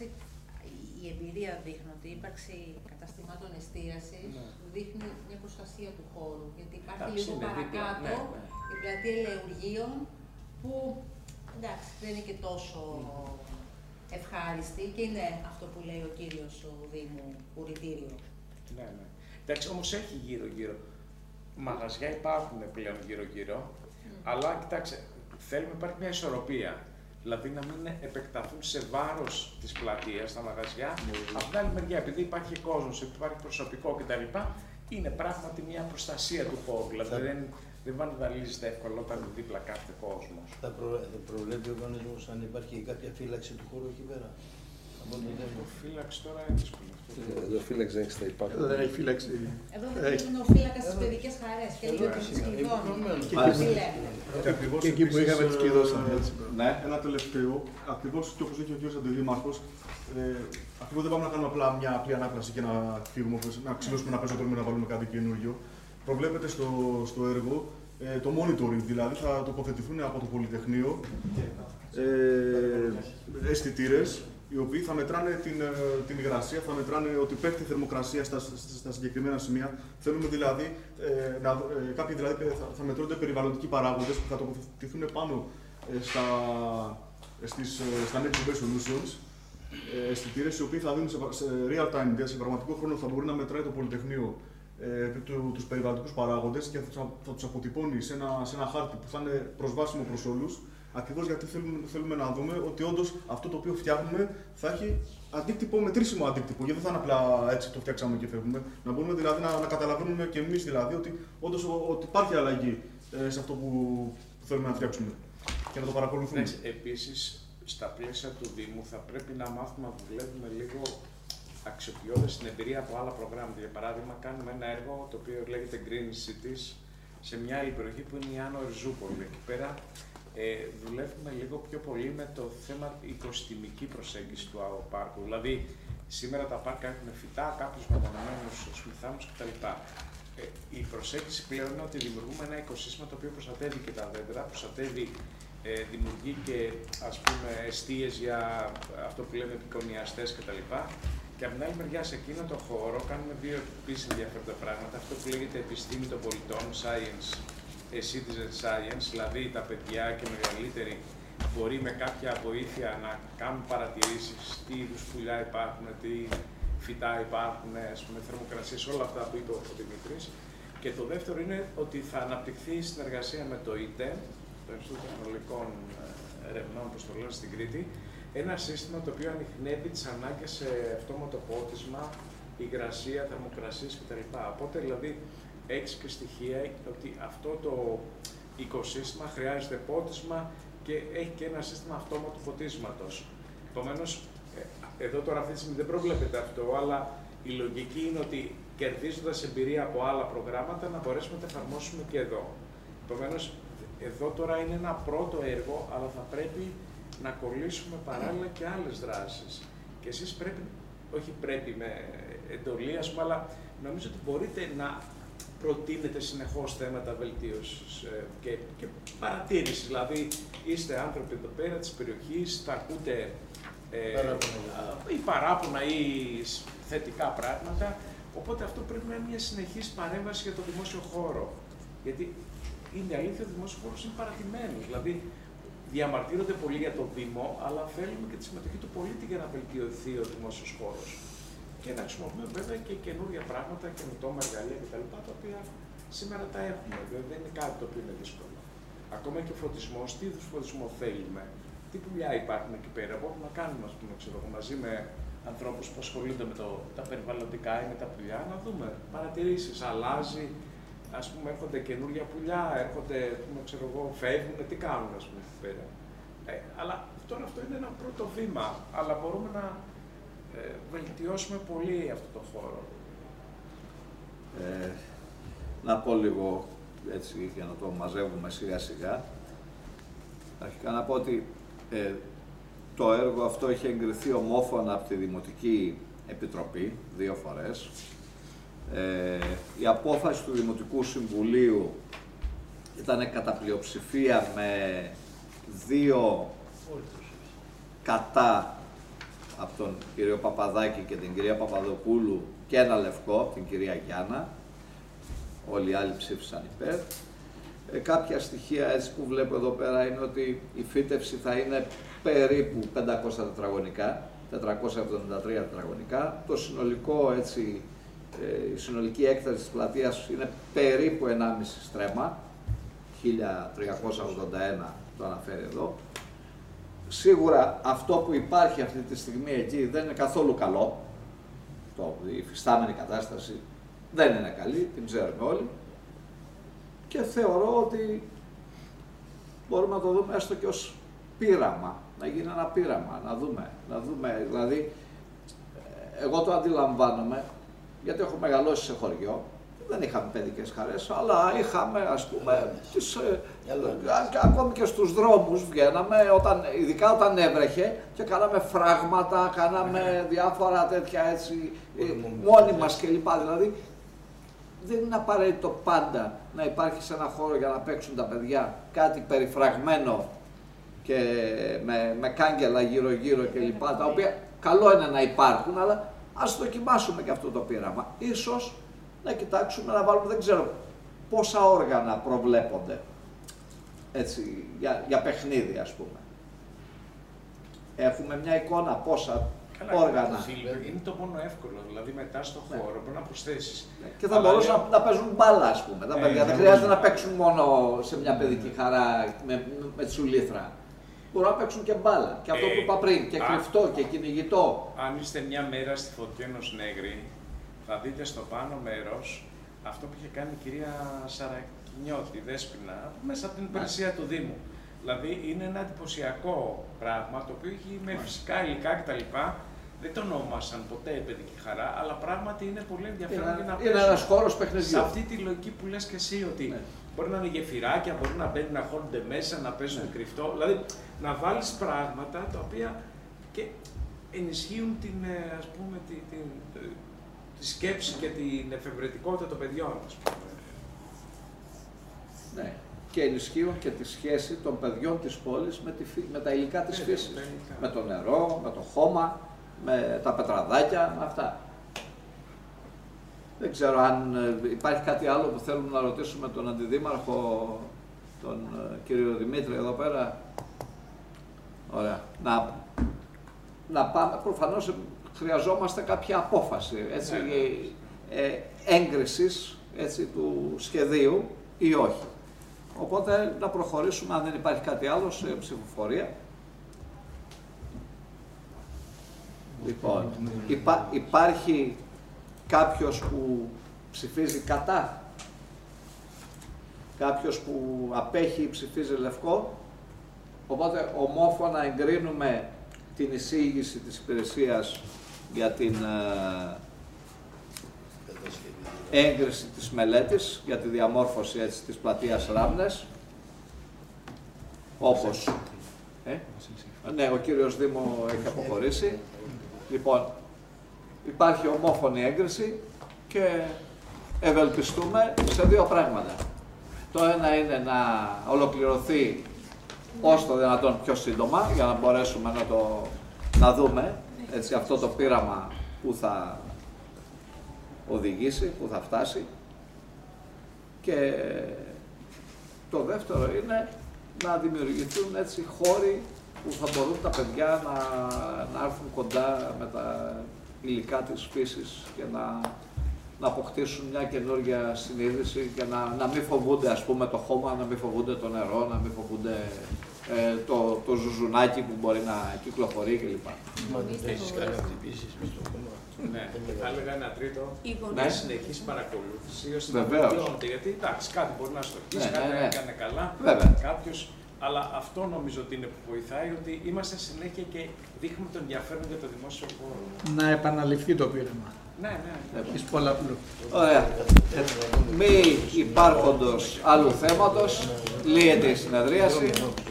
Speaker 2: η εμπειρία δείχνει ότι η ύπαρξη καταστημάτων εστίασης δείχνει μια προστασία του χώρου. Γιατί υπάρχει λίγο παρακάτω η πλατεία Ελεουργείων που εντάξει, δεν είναι και τόσο ευχάριστη και είναι αυτό που λέει ο κύριος ο Δήμου, ουρητήριο.
Speaker 4: Ναι. Εντάξει, όμως έχει γύρω-γύρω. Μαγαζιά υπάρχουν πλέον γύρω-γύρω, αλλά κοιτάξτε, θέλουμε να υπάρχει μια ισορροπία. Δηλαδή να μην επεκταθούν σε βάρος της πλατείας τα μαγαζιά. Από την άλλη μεριά, επειδή υπάρχει κόσμος, υπάρχει προσωπικό κτλ., είναι πράγματι μια προστασία του χώρου. Δηλαδή δεν βανδαλίζεται εύκολα όταν δίπλα κάθεται κόσμος.
Speaker 3: Θα προβλέπει ο οργανισμός αν υπάρχει κάποια φύλαξη του χώρου εκεί πέρα.
Speaker 4: Το φύλαξη τώρα είναι δύσκολο.
Speaker 5: Το φύλαξη δεν έχει στα υπάρχοντα.
Speaker 8: Εδώ δεν έχει φύλαξη.
Speaker 2: Εδώ είναι ο φύλακας στις παιδικές χαρές και λίγο τους κλειδώνουμε.
Speaker 8: Και εκεί που είχαμε τις κλειδώσαμε.
Speaker 9: Ναι, ένα τελευταίο. Ακριβώς και όπως έχει ο κ. Αντιδήμαρχος, ακριβώς δεν πάμε να κάνουμε απλά μια απλή ανάκλαση και να φύγουμε, να ξυλώσουμε ένα πεζοδρόμιο να βάλουμε κάτι καινούριο. Προβλέπεται στο έργο το monitoring, δηλαδή θα τοποθετηθούν από το Πολυτεχνείο αισθητήρες, οι οποίοι θα μετράνε την υγρασία, θα μετράνε ότι πέφτει η θερμοκρασία στα συγκεκριμένα σημεία. Θέλουμε δηλαδή, κάποιοι δηλαδή θα μετρώνται περιβαλλοντικοί παράγοντες που θα τοποθετηθούν πάνω στα Net Solutions, αισθητήρες οι οποίοι θα δίνουν σε real time, σε πραγματικό χρόνο θα μπορεί να μετράει το Πολυτεχνείο τους περιβαλλοντικούς παράγοντες και θα τους αποτυπώνει σε ένα χάρτη που θα είναι προσβάσιμο προς όλους. Ακριβώς γιατί θέλουμε να δούμε ότι όντως αυτό το οποίο φτιάχνουμε θα έχει αντίκτυπο, μετρήσιμο αντίκτυπο. Γιατί δεν θα είναι απλά έτσι το φτιάξαμε και φεύγουμε. Να μπορούμε δηλαδή να καταλαβαίνουμε και εμείς δηλαδή ότι όντως ότι υπάρχει αλλαγή σε αυτό που θέλουμε να φτιάξουμε και να το παρακολουθούμε.
Speaker 4: Επίσης, στα πλαίσια του Δήμου θα πρέπει να μάθουμε να δουλεύουμε λίγο αξιοποιώντας την εμπειρία από άλλα προγράμματα. Για παράδειγμα, κάνουμε ένα έργο το οποίο λέγεται Green Cities σε μια άλλη περιοχή που είναι η Άνω Ριζούπολη. Εκεί πέρα δουλεύουμε λίγο πιο πολύ με το θέμα οικοσυστημική προσέγγιση του πάρκου. Δηλαδή, σήμερα τα πάρκα έχουν φυτά, κάποιους μεμονωμένους θάμνους κτλ. Η προσέγγιση πλέον είναι ότι δημιουργούμε ένα οικοσύστημα το οποίο προστατεύει και τα δέντρα, προστατεύει, δημιουργεί και ας πούμε εστίες για αυτό που λέμε επικονιαστές κτλ. Και από την άλλη μεριά, σε εκείνο το χώρο κάνουμε δύο επίσης ενδιαφέροντα πράγματα. Αυτό που λέγεται επιστήμη των πολιτών, science, citizen science, δηλαδή τα παιδιά και μεγαλύτεροι μπορεί με κάποια βοήθεια να κάνουν παρατηρήσεις, τι είδους πουλιά υπάρχουν, τι φυτά υπάρχουν, θερμοκρασίες, όλα αυτά που είπε ο Δημήτρης. Και το δεύτερο είναι ότι θα αναπτυχθεί η συνεργασία με το ΙΤΕ, το Ινστιτούτο Τεχνολογικών Ερευνών, όπως το λένε στην Κρήτη, ένα σύστημα το οποίο ανιχνεύει τις ανάγκες σε αυτόματο πότισμα, υγρασία, θερμοκρασίες κτλ. Οπότε δηλαδή έχεις και στοιχεία ότι αυτό το οικοσύστημα χρειάζεται πότισμα και έχει και ένα σύστημα αυτόματου ποτίσματος. Επομένως, εδώ τώρα αυτή τη στιγμή δεν προβλέπεται αυτό, αλλά η λογική είναι ότι κερδίζοντας εμπειρία από άλλα προγράμματα να μπορέσουμε να τα εφαρμόσουμε και εδώ. Επομένως, εδώ τώρα είναι ένα πρώτο έργο, αλλά θα πρέπει να κολλήσουμε παράλληλα και άλλες δράσεις. Και εσείς πρέπει, όχι πρέπει με εντολή, αλλά νομίζω ότι μπορείτε να προτείνετε συνεχώς θέματα βελτίωσης και παρατήρηση. Δηλαδή, είστε άνθρωποι εδώ πέρα της περιοχής, θα ακούτε ή παράπονα ή θετικά πράγματα, οπότε αυτό πρέπει να είναι μια συνεχής παρέμβαση για το δημόσιο χώρο. Γιατί είναι αλήθεια ότι ο δημόσιος χώρος είναι παρατημένος. Δηλαδή, διαμαρτύρονται πολύ για το Δήμο, αλλά θέλουμε και τη συμμετοχή του πολίτη για να βελτιωθεί ο δημόσιος χώρος. Και να χρησιμοποιούμε βέβαια και καινούργια πράγματα, καινοτόμα εργαλεία κτλ. Τα οποία σήμερα τα έχουμε. Δηλαδή δεν είναι κάτι το οποίο είναι δύσκολο. Ακόμα και ο φωτισμός, τι είδους φωτισμό θέλουμε, τι πουλιά υπάρχουν εκεί πέρα. Μπορούμε να κάνουμε, ας πούμε, ξέρω, μαζί με ανθρώπους που ασχολούνται με τα περιβαλλοντικά ή με τα πουλιά, να δούμε παρατηρήσεις. Αλλάζει, ας πούμε, έρχονται καινούργια πουλιά, έρχονται, ξέρω εγώ, φεύγουν, τι κάνουν, ας πούμε, εκεί πέρα. Αλλά τώρα αυτό είναι ένα πρώτο βήμα, αλλά μπορούμε να βελτιώσουμε πολύ αυτό το χώρο.
Speaker 1: Να πω λίγο, έτσι, για να το μαζεύουμε σιγά σιγά. Αρχικά να πω ότι το έργο αυτό έχει εγκριθεί ομόφωνα από τη Δημοτική Επιτροπή 2 φορές. Η απόφαση του Δημοτικού Συμβουλίου ήταν κατά πλειοψηφία με 2 κατά από τον κύριο Παπαδάκη και την κυρία Παπαδοπούλου και 1 λευκό από την κυρία Γιάννα. Όλοι οι άλλοι ψήφισαν υπέρ. Κάποια στοιχεία έτσι που βλέπω εδώ πέρα είναι ότι η φύτευση θα είναι περίπου 500 τετραγωνικά, 473 τετραγωνικά. Το συνολικό, έτσι, η συνολική έκταση της πλατείας είναι περίπου 1,5 στρέμμα, 1381 το αναφέρει εδώ. Σίγουρα αυτό που υπάρχει αυτή τη στιγμή εκεί δεν είναι καθόλου καλό. Η υφιστάμενη κατάσταση δεν είναι καλή, την ξέρουμε όλοι. Και θεωρώ ότι μπορούμε να το δούμε έστω και ως πείραμα, να γίνει ένα πείραμα, να δούμε. Δηλαδή, εγώ το αντιλαμβάνομαι, γιατί έχω μεγαλώσει σε χωριό, δεν είχαμε παιδικές χαρές, αλλά είχαμε, ας πούμε, ακόμη και στους δρόμους βγαίναμε, ειδικά όταν έβρεχε και κάναμε φράγματα, κάναμε διάφορα τέτοια έτσι, μόνοι μας κλπ. Δηλαδή, δεν είναι απαραίτητο πάντα να υπάρχει σε ένα χώρο για να παίξουν τα παιδιά κάτι περιφραγμένο και με κάγκελα γύρω-γύρω κλπ. Τα οποία καλό είναι να υπάρχουν, αλλά ας δοκιμάσουμε και αυτό το πείραμα. Ίσως να κοιτάξουμε να βάλουμε, δεν ξέρω πόσα όργανα προβλέπονται έτσι, για παιχνίδι, ας πούμε. Έχουμε μια εικόνα πόσα όργανα.
Speaker 4: Είναι το μόνο εύκολο, δηλαδή μετά στο χώρο μπορεί να προσθέσεις.
Speaker 1: Και θα μπορούσαν να παίζουν μπάλα, ας πούμε. Τα παιδιά δεν χρειάζεται να παίξουν μόνο σε μια παιδική χαρά με τσουλήθρα. Μπορούν να παίξουν και μπάλα. Και αυτό που είπα πριν, και κρυφτό και κυνηγητό.
Speaker 4: Αν είστε μια μέρα στη Φωτιένος Νέγρη, θα δείτε στο πάνω μέρος αυτό που είχε κάνει η κυρία Σαρακινιώτη, η Δέσποινα, μέσα από την υπηρεσία του Δήμου. Δηλαδή είναι ένα εντυπωσιακό πράγμα το οποίο έχει με φυσικά υλικά κτλ. Δεν το ονόμασαν ποτέ παιδική χαρά, αλλά πράγματι είναι πολύ ενδιαφέρον για να
Speaker 1: είναι ένας χώρος παιχνιδιού.
Speaker 4: Σε αυτή τη λογική που λες και εσύ, ότι μπορεί να είναι γεφυράκια, μπορεί να μπαίνουν, να χώνονται μέσα, να παίζουν κρυφτό. Δηλαδή να βάλεις πράγματα τα οποία και ενισχύουν την, ας πούμε, τη σκέψη και την εφευρετικότητα των παιδιών, ας πούμε.
Speaker 1: Ναι. Και ενισχύουν και τη σχέση των παιδιών της πόλης με τα υλικά της φύσης. Με το νερό, με το χώμα, με τα πετραδάκια, αυτά. Δεν ξέρω αν υπάρχει κάτι άλλο που θέλουμε να ρωτήσουμε τον Αντιδήμαρχο, τον κύριο Δημήτρη εδώ πέρα. Ωραία. Να πάμε, προφανώς χρειαζόμαστε κάποια απόφαση, έτσι, έγκρισης, έτσι, του σχεδίου ή όχι. Οπότε να προχωρήσουμε, αν δεν υπάρχει κάτι άλλο, σε ψηφοφορία. Λοιπόν, υπάρχει κάποιος που ψηφίζει κατά, κάποιος που απέχει ή ψηφίζει λευκό. Οπότε ομόφωνα εγκρίνουμε την εισήγηση της υπηρεσίας για την έγκριση της μελέτης, για τη διαμόρφωση, έτσι, της πλατείας Ράμνες. Όπως ναι, ο κύριος Δήμο έχει αποχωρήσει. Λοιπόν, υπάρχει ομόφωνη έγκριση και ευελπιστούμε σε δύο πράγματα. Το ένα είναι να ολοκληρωθεί όσο το δυνατόν πιο σύντομα, για να μπορέσουμε να δούμε, έτσι, αυτό το πείραμα που θα οδηγήσει, που θα φτάσει. Και το δεύτερο είναι να δημιουργηθούν, έτσι, χώροι που θα μπορούν τα παιδιά να έρθουν κοντά με τα υλικά της φύσης και να αποκτήσουν μια καινούργια συνείδηση και να μην φοβούνται, ας πούμε, το χώμα, να μην φοβούνται το νερό, να μην φοβούνται το ζουζουνάκι που μπορεί να κυκλοφορεί κλπ.
Speaker 3: Έχεις κάνει χτυπήσεις μες στο χώμα.
Speaker 4: Ναι, θα έλεγα ένα τρίτο,
Speaker 1: ναι,
Speaker 4: συνεχής παρακολούθηση, ώστε να βελτιώνεται. Γιατί εντάξει, κάτι μπορεί να στοχίσει, κάτι να έκανε καλά, κάποιος. Αλλά αυτό νομίζω ότι είναι που βοηθάει, ότι είμαστε συνέχεια και δείχνουμε τον ενδιαφέρον για το δημόσιο χώρο.
Speaker 12: Να επαναληφθεί το πείραμα.
Speaker 4: Ναι.
Speaker 12: Εις πολλαπλού.
Speaker 1: Ωραία. Μη υπάρχοντος άλλου θέματος, λύεται η συνεδρίαση.